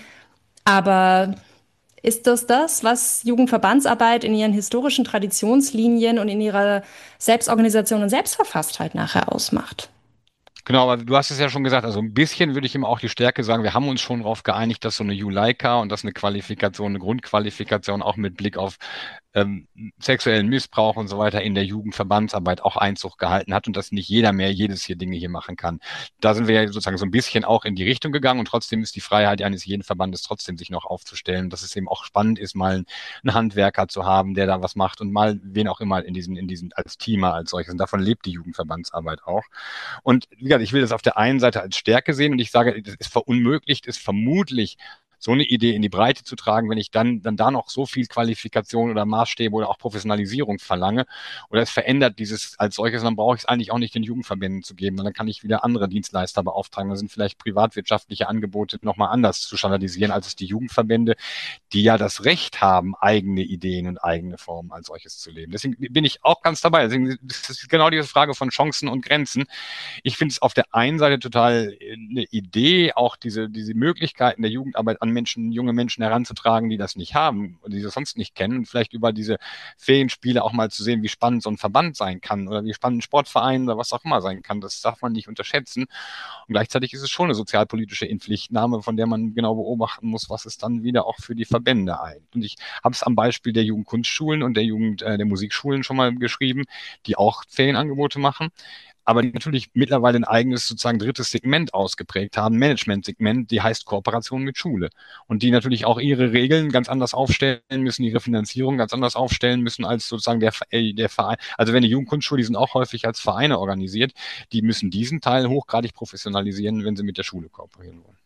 Aber ist das das, was Jugendverbandsarbeit in ihren historischen Traditionslinien und in ihrer Selbstorganisation und Selbstverfasstheit nachher ausmacht?
Genau, aber du hast es ja schon gesagt, also ein bisschen würde ich ihm auch die Stärke sagen, wir haben uns schon darauf geeinigt, dass so eine Juleika und dass eine Qualifikation, eine Grundqualifikation auch mit Blick auf ähm, sexuellen Missbrauch und so weiter in der Jugendverbandsarbeit auch Einzug gehalten hat und dass nicht jeder mehr jedes hier Dinge hier machen kann. Da sind wir ja sozusagen so ein bisschen auch in die Richtung gegangen und trotzdem ist die Freiheit eines jeden Verbandes trotzdem sich noch aufzustellen, dass es eben auch spannend ist, mal einen Handwerker zu haben, der da was macht und mal wen auch immer in diesen, in diesen als Teamer als solches. Und davon lebt die Jugendverbandsarbeit auch. Und wie gesagt, ich will das auf der einen Seite als Stärke sehen und ich sage, das ist verunmöglicht, ist vermutlich so eine Idee in die Breite zu tragen, wenn ich dann, dann da noch so viel Qualifikation oder Maßstäbe oder auch Professionalisierung verlange oder es verändert dieses als solches, dann brauche ich es eigentlich auch nicht den Jugendverbänden zu geben. Dann kann ich wieder andere Dienstleister beauftragen. Da sind vielleicht privatwirtschaftliche Angebote nochmal anders zu standardisieren, als es die Jugendverbände, die ja das Recht haben, eigene Ideen und eigene Formen als solches zu leben. Deswegen bin ich auch ganz dabei. Deswegen ist es genau diese Frage von Chancen und Grenzen. Ich finde es auf der einen Seite total eine Idee, auch diese, diese Möglichkeiten der Jugendarbeit an Menschen, junge Menschen heranzutragen, die das nicht haben und die das sonst nicht kennen und vielleicht über diese Ferienspiele auch mal zu sehen, wie spannend so ein Verband sein kann oder wie spannend ein Sportverein oder was auch immer sein kann. Das darf man nicht unterschätzen. Und gleichzeitig ist es schon eine sozialpolitische Inpflichtnahme, von der man genau beobachten muss, was es dann wieder auch für die Verbände ein. Und ich habe es am Beispiel der Jugendkunstschulen und der Jugend äh, der Musikschulen schon mal geschrieben, die auch Ferienangebote machen, aber die natürlich mittlerweile ein eigenes sozusagen drittes Segment ausgeprägt haben, Management-Segment, die heißt Kooperation mit Schule. Und die natürlich auch ihre Regeln ganz anders aufstellen müssen, ihre Finanzierung ganz anders aufstellen müssen als sozusagen der, äh, der Verein. Also wenn die Jugendkunstschule, die sind auch häufig als Vereine organisiert, die müssen diesen Teil hochgradig professionalisieren, wenn sie mit der Schule kooperieren wollen.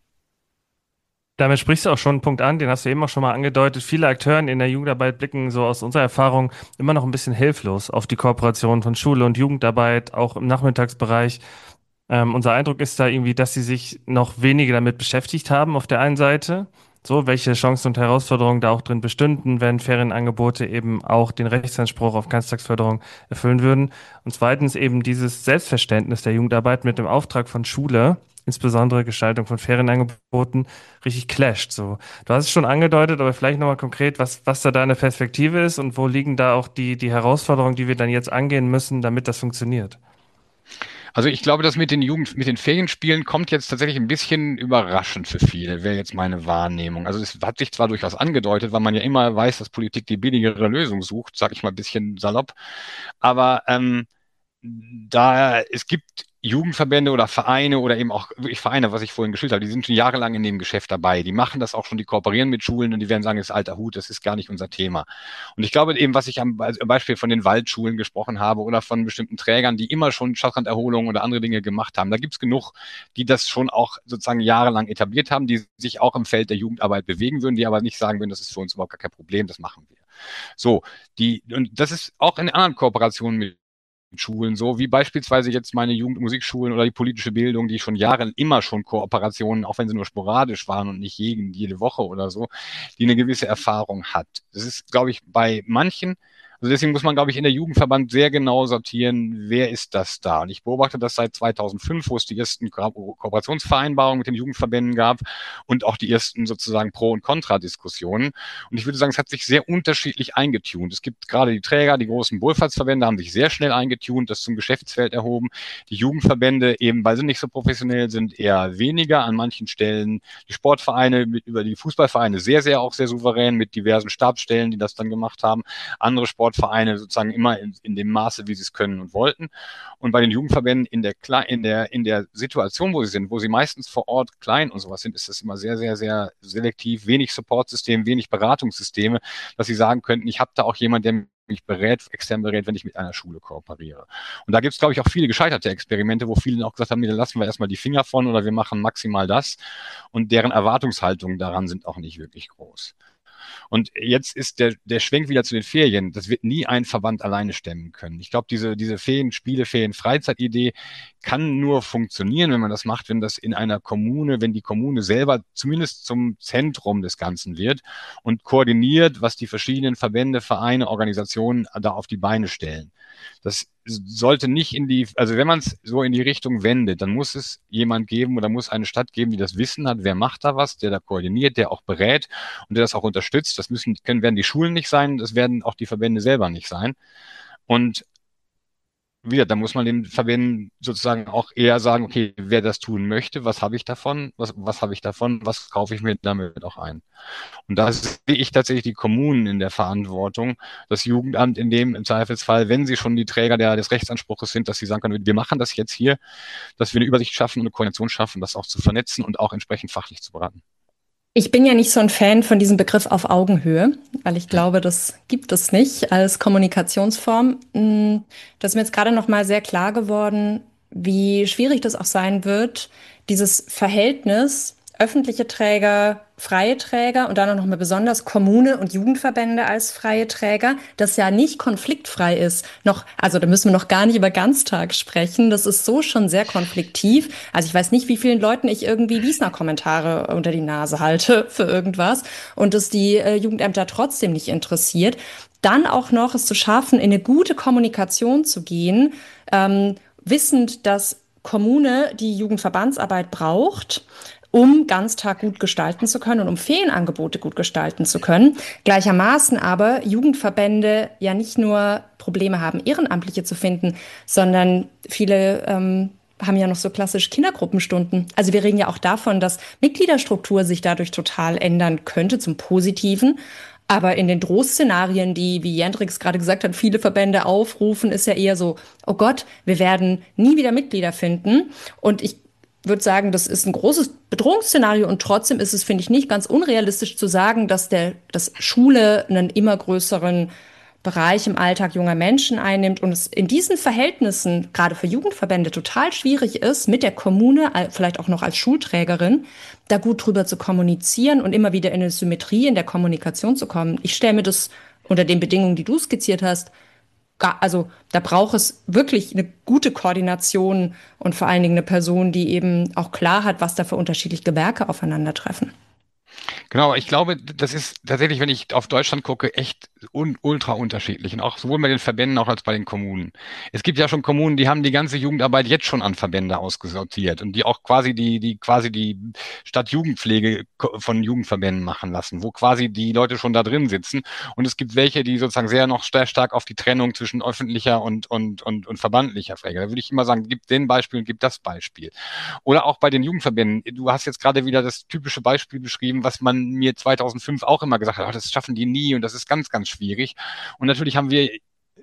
Damit sprichst du auch schon einen Punkt an, den hast du eben auch schon mal angedeutet. Viele Akteure in der Jugendarbeit blicken so aus unserer Erfahrung immer noch ein bisschen hilflos auf die Kooperation von Schule und Jugendarbeit, auch im Nachmittagsbereich. Ähm, unser Eindruck ist da irgendwie, dass sie sich noch weniger damit beschäftigt haben auf der einen Seite. So, welche Chancen und Herausforderungen da auch drin bestünden, wenn Ferienangebote eben auch den Rechtsanspruch auf Ganztagsförderung erfüllen würden. Und zweitens eben dieses Selbstverständnis der Jugendarbeit mit dem Auftrag von Schule, insbesondere Gestaltung von Ferienangeboten, richtig clasht. So, du hast es schon angedeutet, aber vielleicht nochmal konkret, was, was da deine Perspektive ist und wo liegen da auch die, die Herausforderungen, die wir dann jetzt angehen müssen, damit das funktioniert.
Also ich glaube, das mit den Jugend, mit den Ferienspielen kommt jetzt tatsächlich ein bisschen überraschend für viele, wäre jetzt meine Wahrnehmung. Also es hat sich zwar durchaus angedeutet, weil man ja immer weiß, dass Politik die billigere Lösung sucht, sag ich mal ein bisschen salopp, aber ähm, da es gibt Jugendverbände oder Vereine oder eben auch wirklich Vereine, was ich vorhin geschildert habe, die sind schon jahrelang in dem Geschäft dabei. Die machen das auch schon, die kooperieren mit Schulen und die werden sagen, das ist alter Hut, das ist gar nicht unser Thema. Und ich glaube eben, was ich am Beispiel von den Waldschulen gesprochen habe oder von bestimmten Trägern, die immer schon Stadtranderholung oder andere Dinge gemacht haben, da gibt es genug, die das schon auch sozusagen jahrelang etabliert haben, die sich auch im Feld der Jugendarbeit bewegen würden, die aber nicht sagen würden, das ist für uns überhaupt gar kein Problem, das machen wir. So, die, und das ist auch in anderen Kooperationen mit Schulen, so wie beispielsweise jetzt meine Jugend- und Musikschulen oder die politische Bildung, die schon Jahre immer schon Kooperationen, auch wenn sie nur sporadisch waren und nicht jeden, jede Woche oder so, die eine gewisse Erfahrung hat. Das ist, glaube ich, bei manchen, also deswegen muss man, glaube ich, in der Jugendverband sehr genau sortieren, wer ist das da? Und ich beobachte das seit zweitausendfünf, wo es die ersten Ko Kooperationsvereinbarungen mit den Jugendverbänden gab und auch die ersten sozusagen Pro- und Kontra-Diskussionen. Und ich würde sagen, es hat sich sehr unterschiedlich eingetunt. Es gibt gerade die Träger, die großen Wohlfahrtsverbände haben sich sehr schnell eingetunt, das zum Geschäftsfeld erhoben. Die Jugendverbände, eben weil sie nicht so professionell sind, eher weniger an manchen Stellen. Die Sportvereine mit, über die Fußballvereine sehr, sehr auch sehr souverän mit diversen Stabsstellen, die das dann gemacht haben. Andere Sportvereine sozusagen immer in, in dem Maße, wie sie es können und wollten. Und bei den Jugendverbänden in der, in der, in der Situation, wo sie sind, wo sie meistens vor Ort klein und sowas sind, ist das immer sehr, sehr, sehr selektiv, wenig Supportsystem, wenig Beratungssysteme, dass sie sagen könnten, ich habe da auch jemanden, der mich berät, extern berät, wenn ich mit einer Schule kooperiere. Und da gibt es, glaube ich, auch viele gescheiterte Experimente, wo viele auch gesagt haben, nee, da lassen wir erstmal die Finger von oder wir machen maximal das. Und deren Erwartungshaltungen daran sind auch nicht wirklich groß. Und jetzt ist der, der Schwenk wieder zu den Ferien. Das wird nie ein Verband alleine stemmen können. Ich glaube, diese, diese Ferien, Spiele, Ferien, Freizeit-Idee kann nur funktionieren, wenn man das macht, wenn das in einer Kommune, wenn die Kommune selber zumindest zum Zentrum des Ganzen wird und koordiniert, was die verschiedenen Verbände, Vereine, Organisationen da auf die Beine stellen. Das sollte nicht in die, also wenn man es so in die Richtung wendet, dann muss es jemand geben oder muss eine Stadt geben, die das Wissen hat, wer macht da was, der da koordiniert, der auch berät und der das auch unterstützt. Das müssen, können, werden die Schulen nicht sein, das werden auch die Verbände selber nicht sein. Und wieder, da muss man den Verbänden sozusagen auch eher sagen, okay, wer das tun möchte, was habe ich davon, was, was habe ich davon, was kaufe ich mir damit auch ein. Und da sehe ich tatsächlich die Kommunen in der Verantwortung, das Jugendamt in dem im Zweifelsfall, wenn sie schon die Träger der, des Rechtsanspruchs sind, dass sie sagen können, wir machen das jetzt hier, dass wir eine Übersicht schaffen und eine Koordination schaffen, das auch zu vernetzen und auch entsprechend fachlich zu beraten.
Ich bin ja nicht so ein Fan von diesem Begriff auf Augenhöhe, weil ich glaube, das gibt es nicht als Kommunikationsform. Mm, Das ist mir jetzt gerade noch mal sehr klar geworden, wie schwierig das auch sein wird, dieses Verhältnis öffentliche Träger, freie Träger und dann auch noch mal besonders Kommune und Jugendverbände als freie Träger, das ja nicht konfliktfrei ist. Noch, also da müssen wir noch gar nicht über Ganztag sprechen. Das ist so schon sehr konfliktiv. Also ich weiß nicht, wie vielen Leuten ich irgendwie Wiesner-Kommentare unter die Nase halte für irgendwas und es die äh, Jugendämter trotzdem nicht interessiert. Dann auch noch es zu schaffen, in eine gute Kommunikation zu gehen, ähm, wissend, dass Kommune die Jugendverbandsarbeit braucht, um Ganztag gut gestalten zu können und um Ferienangebote gut gestalten zu können. Gleichermaßen aber Jugendverbände ja nicht nur Probleme haben, Ehrenamtliche zu finden, sondern viele ähm, haben ja noch so klassisch Kindergruppenstunden. Also wir reden ja auch davon, dass Mitgliederstruktur sich dadurch total ändern könnte zum Positiven. Aber in den Drohszenarien, die, wie Jendrix gerade gesagt hat, viele Verbände aufrufen, ist ja eher so, oh Gott, wir werden nie wieder Mitglieder finden. Und ich würde sagen, das ist ein großes Bedrohungsszenario und trotzdem ist es, finde ich, nicht ganz unrealistisch zu sagen, dass der, dass Schule einen immer größeren Bereich im Alltag junger Menschen einnimmt und es in diesen Verhältnissen gerade für Jugendverbände total schwierig ist, mit der Kommune, vielleicht auch noch als Schulträgerin, da gut drüber zu kommunizieren und immer wieder in eine Symmetrie in der Kommunikation zu kommen. Ich stelle mir das unter den Bedingungen, die du skizziert hast, gar, also da braucht es wirklich eine gute Koordination und vor allen Dingen eine Person, die eben auch klar hat, was da für unterschiedliche Gewerke aufeinandertreffen.
Genau, ich glaube, das ist tatsächlich, wenn ich auf Deutschland gucke, echt un ultra unterschiedlich. Und auch sowohl bei den Verbänden auch als bei den Kommunen. Es gibt ja schon Kommunen, die haben die ganze Jugendarbeit jetzt schon an Verbände ausgesortiert und die auch quasi die, die quasi die Stadtjugendpflege von Jugendverbänden machen lassen, wo quasi die Leute schon da drin sitzen. Und es gibt welche, die sozusagen sehr noch sehr stark auf die Trennung zwischen öffentlicher und, und, und, und verbandlicher Pflege. Da würde ich immer sagen, gib den Beispiel und gib das Beispiel. Oder auch bei den Jugendverbänden. Du hast jetzt gerade wieder das typische Beispiel beschrieben, was man mir zweitausendfünf auch immer gesagt hat, oh, das schaffen die nie und das ist ganz, ganz schwierig. Und natürlich haben wir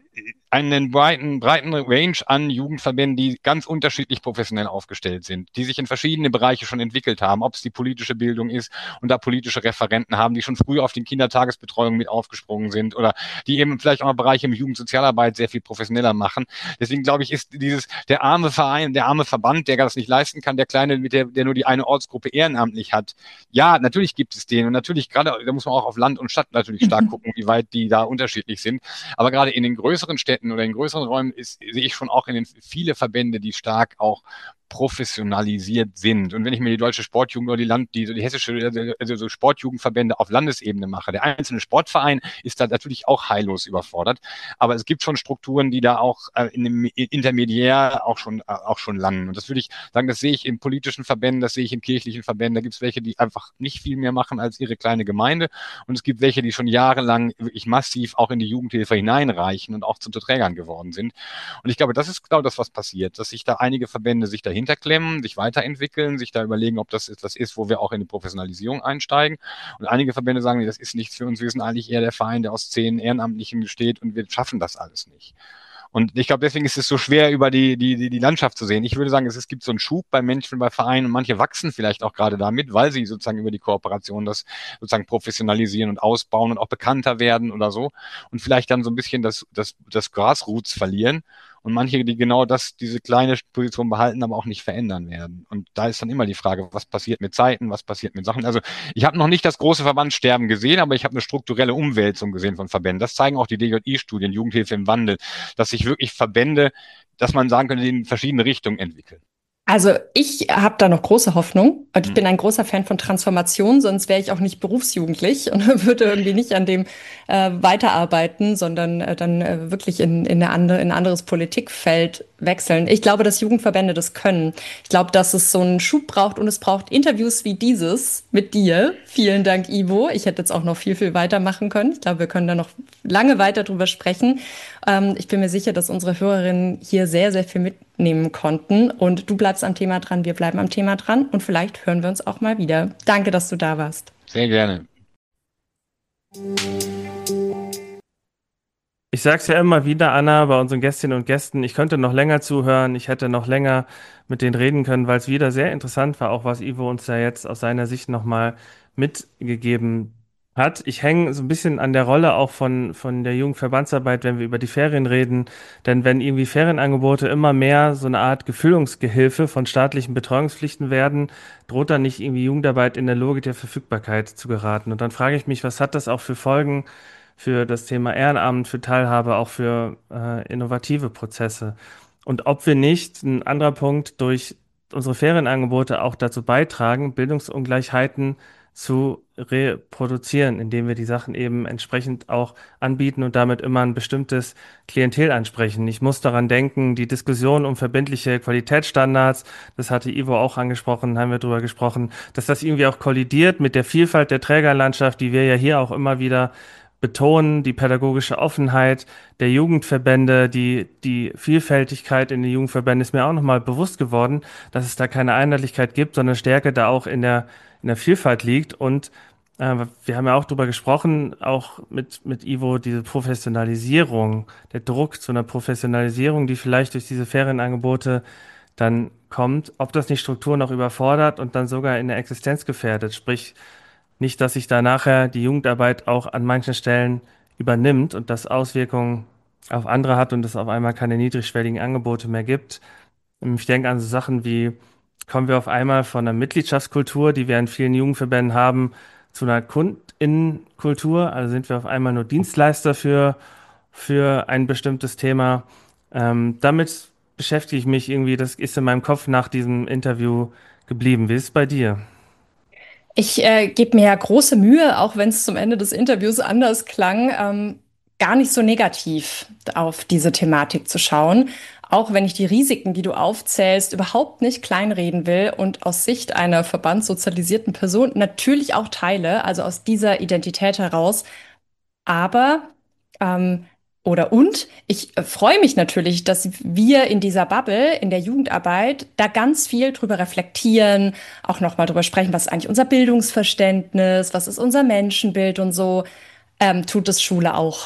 einen breiten, breiten Range an Jugendverbänden, die ganz unterschiedlich professionell aufgestellt sind, die sich in verschiedene Bereiche schon entwickelt haben, ob es die politische Bildung ist und da politische Referenten haben, die schon früh auf den Kindertagesbetreuung mit aufgesprungen sind oder die eben vielleicht auch mal Bereiche im Jugendsozialarbeit sehr viel professioneller machen. Deswegen glaube ich, ist dieses, der arme Verein, der arme Verband, der das nicht leisten kann, der kleine, mit der, der nur die eine Ortsgruppe ehrenamtlich hat. Ja, natürlich gibt es den und natürlich gerade, da muss man auch auf Land und Stadt natürlich stark gucken, wie weit die da unterschiedlich sind. Aber gerade in den größeren Städten oder in größeren Räumen ist, sehe ich schon auch in den viele Verbände, die stark auch professionalisiert sind. Und wenn ich mir die deutsche Sportjugend oder die Land, die, die hessische, also so Sportjugendverbände auf Landesebene mache, der einzelne Sportverein ist da natürlich auch heillos überfordert. Aber es gibt schon Strukturen, die da auch äh, in dem Intermediär auch schon, äh, auch schon landen. Und das würde ich sagen, das sehe ich in politischen Verbänden, das sehe ich in kirchlichen Verbänden. Da gibt es welche, die einfach nicht viel mehr machen als ihre kleine Gemeinde. Und es gibt welche, die schon jahrelang wirklich massiv auch in die Jugendhilfe hineinreichen und auch zu Trägern geworden sind. Und ich glaube, das ist genau das, was passiert, dass sich da einige Verbände sich dahinter hinterklemmen, sich weiterentwickeln, sich da überlegen, ob das etwas ist, wo wir auch in die Professionalisierung einsteigen. Und einige Verbände sagen, das ist nichts für uns, wir sind eigentlich eher der Verein, der aus zehn Ehrenamtlichen besteht und wir schaffen das alles nicht. Und ich glaube, deswegen ist es so schwer, über die, die, die Landschaft zu sehen. Ich würde sagen, es, es gibt so einen Schub bei Menschen, bei Vereinen und manche wachsen vielleicht auch gerade damit, weil sie sozusagen über die Kooperation das sozusagen professionalisieren und ausbauen und auch bekannter werden oder so und vielleicht dann so ein bisschen das, das, das Grassroots verlieren. und manche, die genau das, diese kleine Position behalten, aber auch nicht verändern werden. Und da ist dann immer die Frage, was passiert mit Zeiten, was passiert mit Sachen. Also ich habe noch nicht das große Verbandssterben gesehen, aber ich habe eine strukturelle Umwälzung gesehen von Verbänden. Das zeigen auch die D J I-Studien, Jugendhilfe im Wandel, dass sich wirklich Verbände, dass man sagen könnte, in verschiedene Richtungen entwickeln.
Also ich habe da noch große Hoffnung und ich
Hm.
bin ein großer Fan von Transformation, sonst wäre ich auch nicht berufsjugendlich und würde irgendwie nicht an dem äh, weiterarbeiten, sondern äh, dann äh, wirklich in, in, eine andere, in ein anderes Politikfeld wechseln. Ich glaube, dass Jugendverbände das können. Ich glaube, dass es so einen Schub braucht und es braucht Interviews wie dieses mit dir. Vielen Dank, Ivo. Ich hätte jetzt auch noch viel, viel weitermachen können. Ich glaube, wir können da noch lange weiter drüber sprechen. Ähm, ich bin mir sicher, dass unsere Hörerinnen hier sehr, sehr viel mitnehmen konnten. Und du bleibst am Thema dran, wir bleiben am Thema dran. Und vielleicht hören wir uns auch mal wieder. Danke, dass du da warst.
Sehr gerne.
Ich sage es ja immer wieder, Anna, bei unseren Gästinnen und Gästen, ich könnte noch länger zuhören, ich hätte noch länger mit denen reden können, weil es wieder sehr interessant war, auch was Ivo uns da jetzt aus seiner Sicht nochmal mitgegeben hat. Ich hänge so ein bisschen an der Rolle auch von, von der Jugendverbandsarbeit, wenn wir über die Ferien reden, denn wenn irgendwie Ferienangebote immer mehr so eine Art Gefüllungsgehilfe von staatlichen Betreuungspflichten werden, droht dann nicht irgendwie Jugendarbeit in der Logik der Verfügbarkeit zu geraten. Und dann frage ich mich, was hat das auch für Folgen für das Thema Ehrenamt, für Teilhabe, auch für äh, innovative Prozesse. Und ob wir nicht, ein anderer Punkt, durch unsere Ferienangebote auch dazu beitragen, Bildungsungleichheiten zu reproduzieren, indem wir die Sachen eben entsprechend auch anbieten und damit immer ein bestimmtes Klientel ansprechen. Ich muss daran denken, die Diskussion um verbindliche Qualitätsstandards, das hatte Ivo auch angesprochen, haben wir drüber gesprochen, dass das irgendwie auch kollidiert mit der Vielfalt der Trägerlandschaft, die wir ja hier auch immer wieder betonen, die pädagogische Offenheit der Jugendverbände, die, die Vielfältigkeit in den Jugendverbänden ist mir auch nochmal bewusst geworden, dass es da keine Einheitlichkeit gibt, sondern Stärke da auch in der, in der Vielfalt liegt. Und äh, wir haben ja auch drüber gesprochen, auch mit, mit Ivo, diese Professionalisierung, der Druck zu einer Professionalisierung, die vielleicht durch diese Ferienangebote dann kommt, ob das nicht Strukturen noch überfordert und dann sogar in der Existenz gefährdet. Sprich, nicht, dass sich da nachher die Jugendarbeit auch an manchen Stellen übernimmt und das Auswirkungen auf andere hat und es auf einmal keine niedrigschwelligen Angebote mehr gibt. Ich denke an so Sachen wie, kommen wir auf einmal von einer Mitgliedschaftskultur, die wir in vielen Jugendverbänden haben, zu einer Kundinnenkultur. Also sind wir auf einmal nur Dienstleister für, für ein bestimmtes Thema. Ähm, damit beschäftige ich mich irgendwie, das ist in meinem Kopf nach diesem Interview geblieben. Wie ist es bei dir?
Ich äh, gebe mir ja große Mühe, auch wenn es zum Ende des Interviews anders klang, ähm, gar nicht so negativ auf diese Thematik zu schauen. Auch wenn ich die Risiken, die du aufzählst, überhaupt nicht kleinreden will und aus Sicht einer verbandssozialisierten Person natürlich auch teile, also aus dieser Identität heraus. Aber ähm, oder und ich äh, freue mich natürlich, dass wir in dieser Bubble, in der Jugendarbeit, da ganz viel drüber reflektieren, auch nochmal drüber sprechen, was ist eigentlich unser Bildungsverständnis, was ist unser Menschenbild und so. Ähm, tut es Schule auch.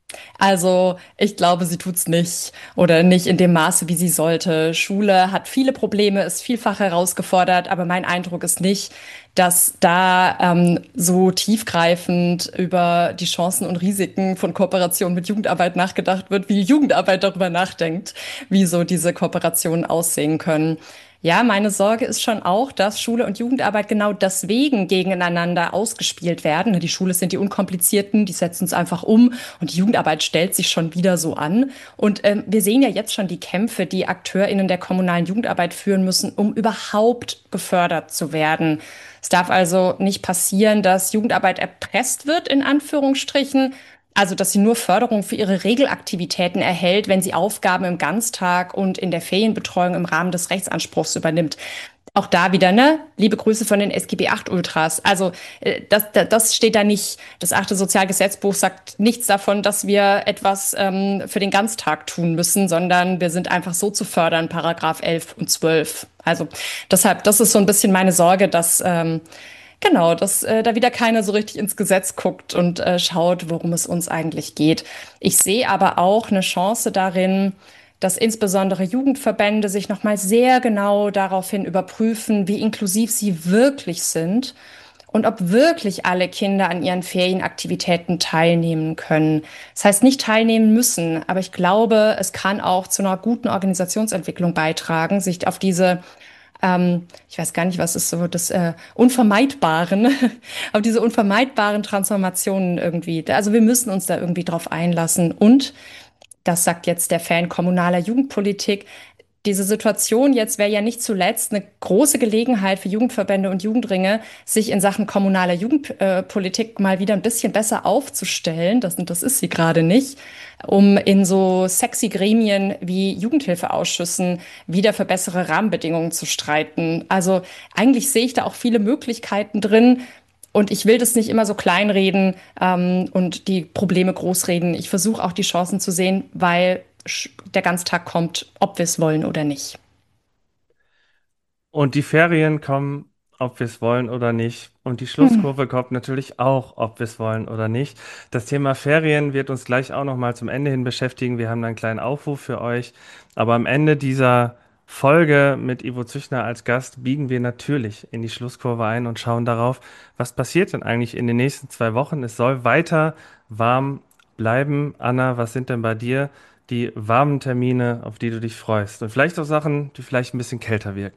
Also, ich glaube, sie tut's nicht oder nicht in dem Maße, wie sie sollte. Schule hat viele Probleme, ist vielfach herausgefordert, aber mein Eindruck ist nicht, dass da ähm, so tiefgreifend über die Chancen und Risiken von Kooperation mit Jugendarbeit nachgedacht wird, wie Jugendarbeit darüber nachdenkt, wie so diese Kooperationen aussehen können. Ja, meine Sorge ist schon auch, dass Schule und Jugendarbeit genau deswegen gegeneinander ausgespielt werden. Die Schule sind die Unkomplizierten, die setzen es einfach um und die Jugendarbeit stellt sich schon wieder so an. Und ähm, wir sehen ja jetzt schon die Kämpfe, die AkteurInnen der kommunalen Jugendarbeit führen müssen, um überhaupt gefördert zu werden. Es darf also nicht passieren, dass Jugendarbeit erpresst wird, in Anführungsstrichen. Also, dass sie nur Förderung für ihre Regelaktivitäten erhält, wenn sie Aufgaben im Ganztag und in der Ferienbetreuung im Rahmen des Rechtsanspruchs übernimmt. Auch da wieder, ne? Liebe Grüße von den S G B acht Ultras. Also, äh, das, das, das steht da nicht. Das achte Sozialgesetzbuch sagt nichts davon, dass wir etwas ähm, für den Ganztag tun müssen, sondern wir sind einfach so zu fördern, Paragraph elf und zwölf. Also, deshalb, das ist so ein bisschen meine Sorge, dass, ähm, genau, dass äh, da wieder keiner so richtig ins Gesetz guckt und äh, schaut, worum es uns eigentlich geht. Ich sehe aber auch eine Chance darin, dass insbesondere Jugendverbände sich noch mal sehr genau daraufhin überprüfen, wie inklusiv sie wirklich sind und ob wirklich alle Kinder an ihren Ferienaktivitäten teilnehmen können. Das heißt, nicht teilnehmen müssen, aber ich glaube, es kann auch zu einer guten Organisationsentwicklung beitragen, sich auf diese ähm, ich weiß gar nicht, was ist so das äh, Unvermeidbaren, auf diese unvermeidbaren Transformationen irgendwie. Also wir müssen uns da irgendwie drauf einlassen. Und, das sagt jetzt der Fan kommunaler Jugendpolitik, diese Situation jetzt wäre ja nicht zuletzt eine große Gelegenheit für Jugendverbände und Jugendringe, sich in Sachen kommunaler Jugendpolitik mal wieder ein bisschen besser aufzustellen. Das, und das ist sie gerade nicht, um in so sexy Gremien wie Jugendhilfeausschüssen wieder für bessere Rahmenbedingungen zu streiten. Also eigentlich sehe ich da auch viele Möglichkeiten drin. Und ich will das nicht immer so kleinreden ähm, und die Probleme großreden. Ich versuche auch die Chancen zu sehen, weil der Ganztag kommt, ob wir es wollen oder nicht.
Und die Ferien kommen, ob wir es wollen oder nicht. Und die
Hm.
Schlusskurve kommt natürlich auch, ob wir es wollen oder nicht. Das Thema Ferien wird uns gleich auch noch mal zum Ende hin beschäftigen. Wir haben da einen kleinen Aufruf für euch. Aber am Ende dieser Folge mit Ivo Züchner als Gast biegen wir natürlich in die Schlusskurve ein und schauen darauf, was passiert denn eigentlich in den nächsten zwei Wochen. Es soll weiter warm bleiben. Anna, was sind denn bei dir die warmen Termine, auf die du dich freust? Und vielleicht auch Sachen, die vielleicht ein bisschen kälter wirken.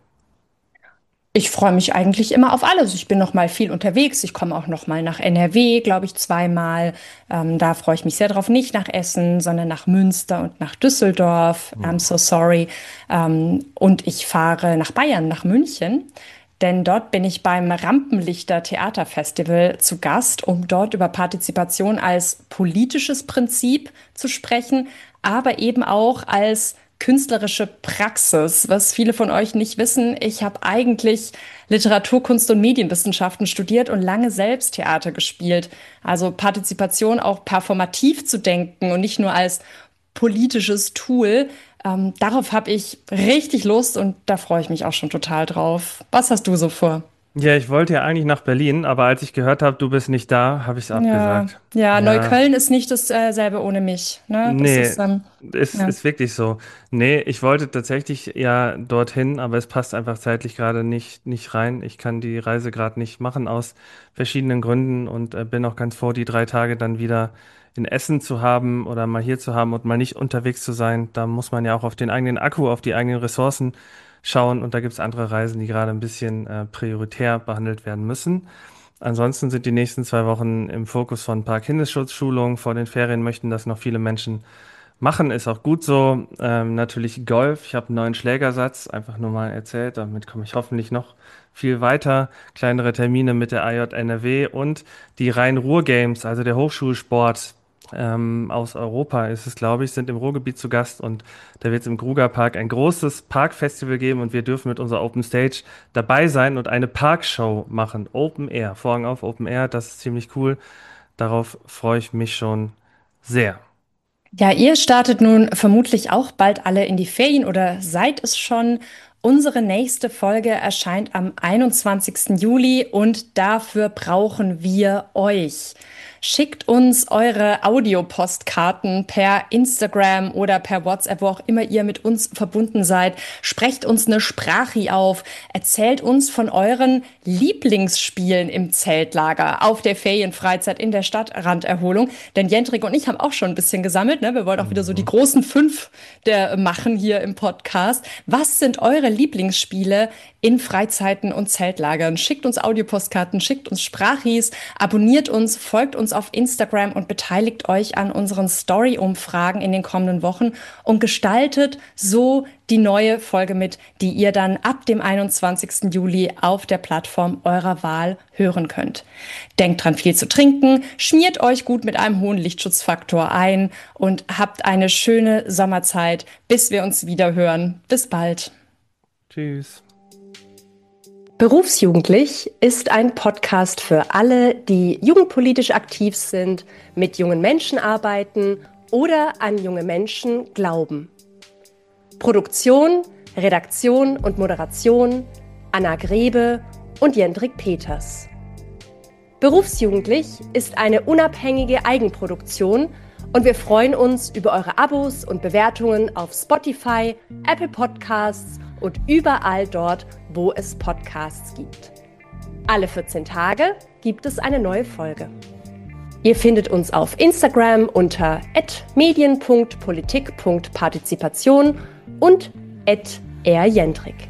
Ich freue mich eigentlich immer auf alles. Ich bin noch mal viel unterwegs. Ich komme auch noch mal nach N R W, glaube ich, zweimal. Ähm, da freue ich mich sehr drauf. Nicht nach Essen, sondern nach Münster und nach Düsseldorf. I'm so sorry. Ähm, und ich fahre nach Bayern, nach München. Denn dort bin ich beim Rampenlichter Theaterfestival zu Gast, um dort über Partizipation als politisches Prinzip zu sprechen, aber eben auch als künstlerische Praxis. Was viele von euch nicht wissen, ich habe eigentlich Literatur, Kunst und Medienwissenschaften studiert und lange selbst Theater gespielt. Also Partizipation auch performativ zu denken und nicht nur als politisches Tool. Ähm, darauf habe ich richtig Lust und da freue ich mich auch schon total drauf. Was hast du so vor?
Ja, ich wollte ja eigentlich nach Berlin, aber als ich gehört habe, du bist nicht da, habe ich es
Ja,
abgesagt.
ja,
Ja,
Neukölln ist nicht dasselbe ohne mich. Ne? Das
nee,
ist, ähm,
ist,
ja.
ist wirklich so. Nee, ich wollte tatsächlich ja dorthin, aber es passt einfach zeitlich gerade nicht, nicht rein. Ich kann die Reise gerade nicht machen aus verschiedenen Gründen und äh, bin auch ganz froh, die drei Tage dann wieder in Essen zu haben oder mal hier zu haben und mal nicht unterwegs zu sein. Da muss man ja auch auf den eigenen Akku, auf die eigenen Ressourcen schauen und da gibt es andere Reisen, die gerade ein bisschen äh, prioritär behandelt werden müssen. Ansonsten sind die nächsten zwei Wochen im Fokus von ein paar Kindesschutzschulungen. Vor den Ferien möchten das noch viele Menschen machen, ist auch gut so. Ähm, natürlich Golf. Ich habe einen neuen Schlägersatz, einfach nur mal erzählt. Damit komme ich hoffentlich noch viel weiter. Kleinere Termine mit der A J N R W und die Rhein-Ruhr-Games, also der Hochschulsport ähm, aus Europa ist es, glaube ich, sind im Ruhrgebiet zu Gast und da wird es im Grugerpark ein großes Parkfestival geben und wir dürfen mit unserer Open Stage dabei sein und eine Parkshow machen. Open Air, Vorhang auf Open Air, das ist ziemlich cool. Darauf freue ich mich schon sehr.
Ja, ihr startet nun vermutlich auch bald alle in die Ferien oder seid es schon. Unsere nächste Folge erscheint am einundzwanzigsten Juli und dafür brauchen wir euch. Schickt uns eure Audiopostkarten per Instagram oder per WhatsApp, wo auch immer ihr mit uns verbunden seid. Sprecht uns eine Sprache auf. Erzählt uns von euren Lieblingsspielen im Zeltlager, auf der Ferienfreizeit, in der Stadtranderholung. Denn Jendrik und ich haben auch schon ein bisschen gesammelt. Ne? Wir wollen auch wieder so die
Mhm.
großen fünf der machen hier im Podcast. Was sind eure Lieblingsspiele in Freizeiten und Zeltlagern? Schickt uns Audiopostkarten, schickt uns Sprachis, abonniert uns, folgt uns auf Instagram und beteiligt euch an unseren Story-Umfragen in den kommenden Wochen und gestaltet so die neue Folge mit, die ihr dann ab dem einundzwanzigsten Juli auf der Plattform eurer Wahl hören könnt. Denkt dran, viel zu trinken, schmiert euch gut mit einem hohen Lichtschutzfaktor ein und habt eine schöne Sommerzeit, bis wir uns wieder hören. Bis bald.
Tschüss.
Berufsjugendlich ist ein Podcast für alle, die jugendpolitisch aktiv sind, mit jungen Menschen arbeiten oder an junge Menschen glauben. Produktion, Redaktion und Moderation Anna Grebe und Jendrik Peters. Berufsjugendlich ist eine unabhängige Eigenproduktion und wir freuen uns über eure Abos und Bewertungen auf Spotify, Apple Podcasts und überall dort, wo es Podcasts gibt. Alle vierzehn Tage gibt es eine neue Folge. Ihr findet uns auf Instagram unter at medien punkt politik punkt partizipation und at r jendrik.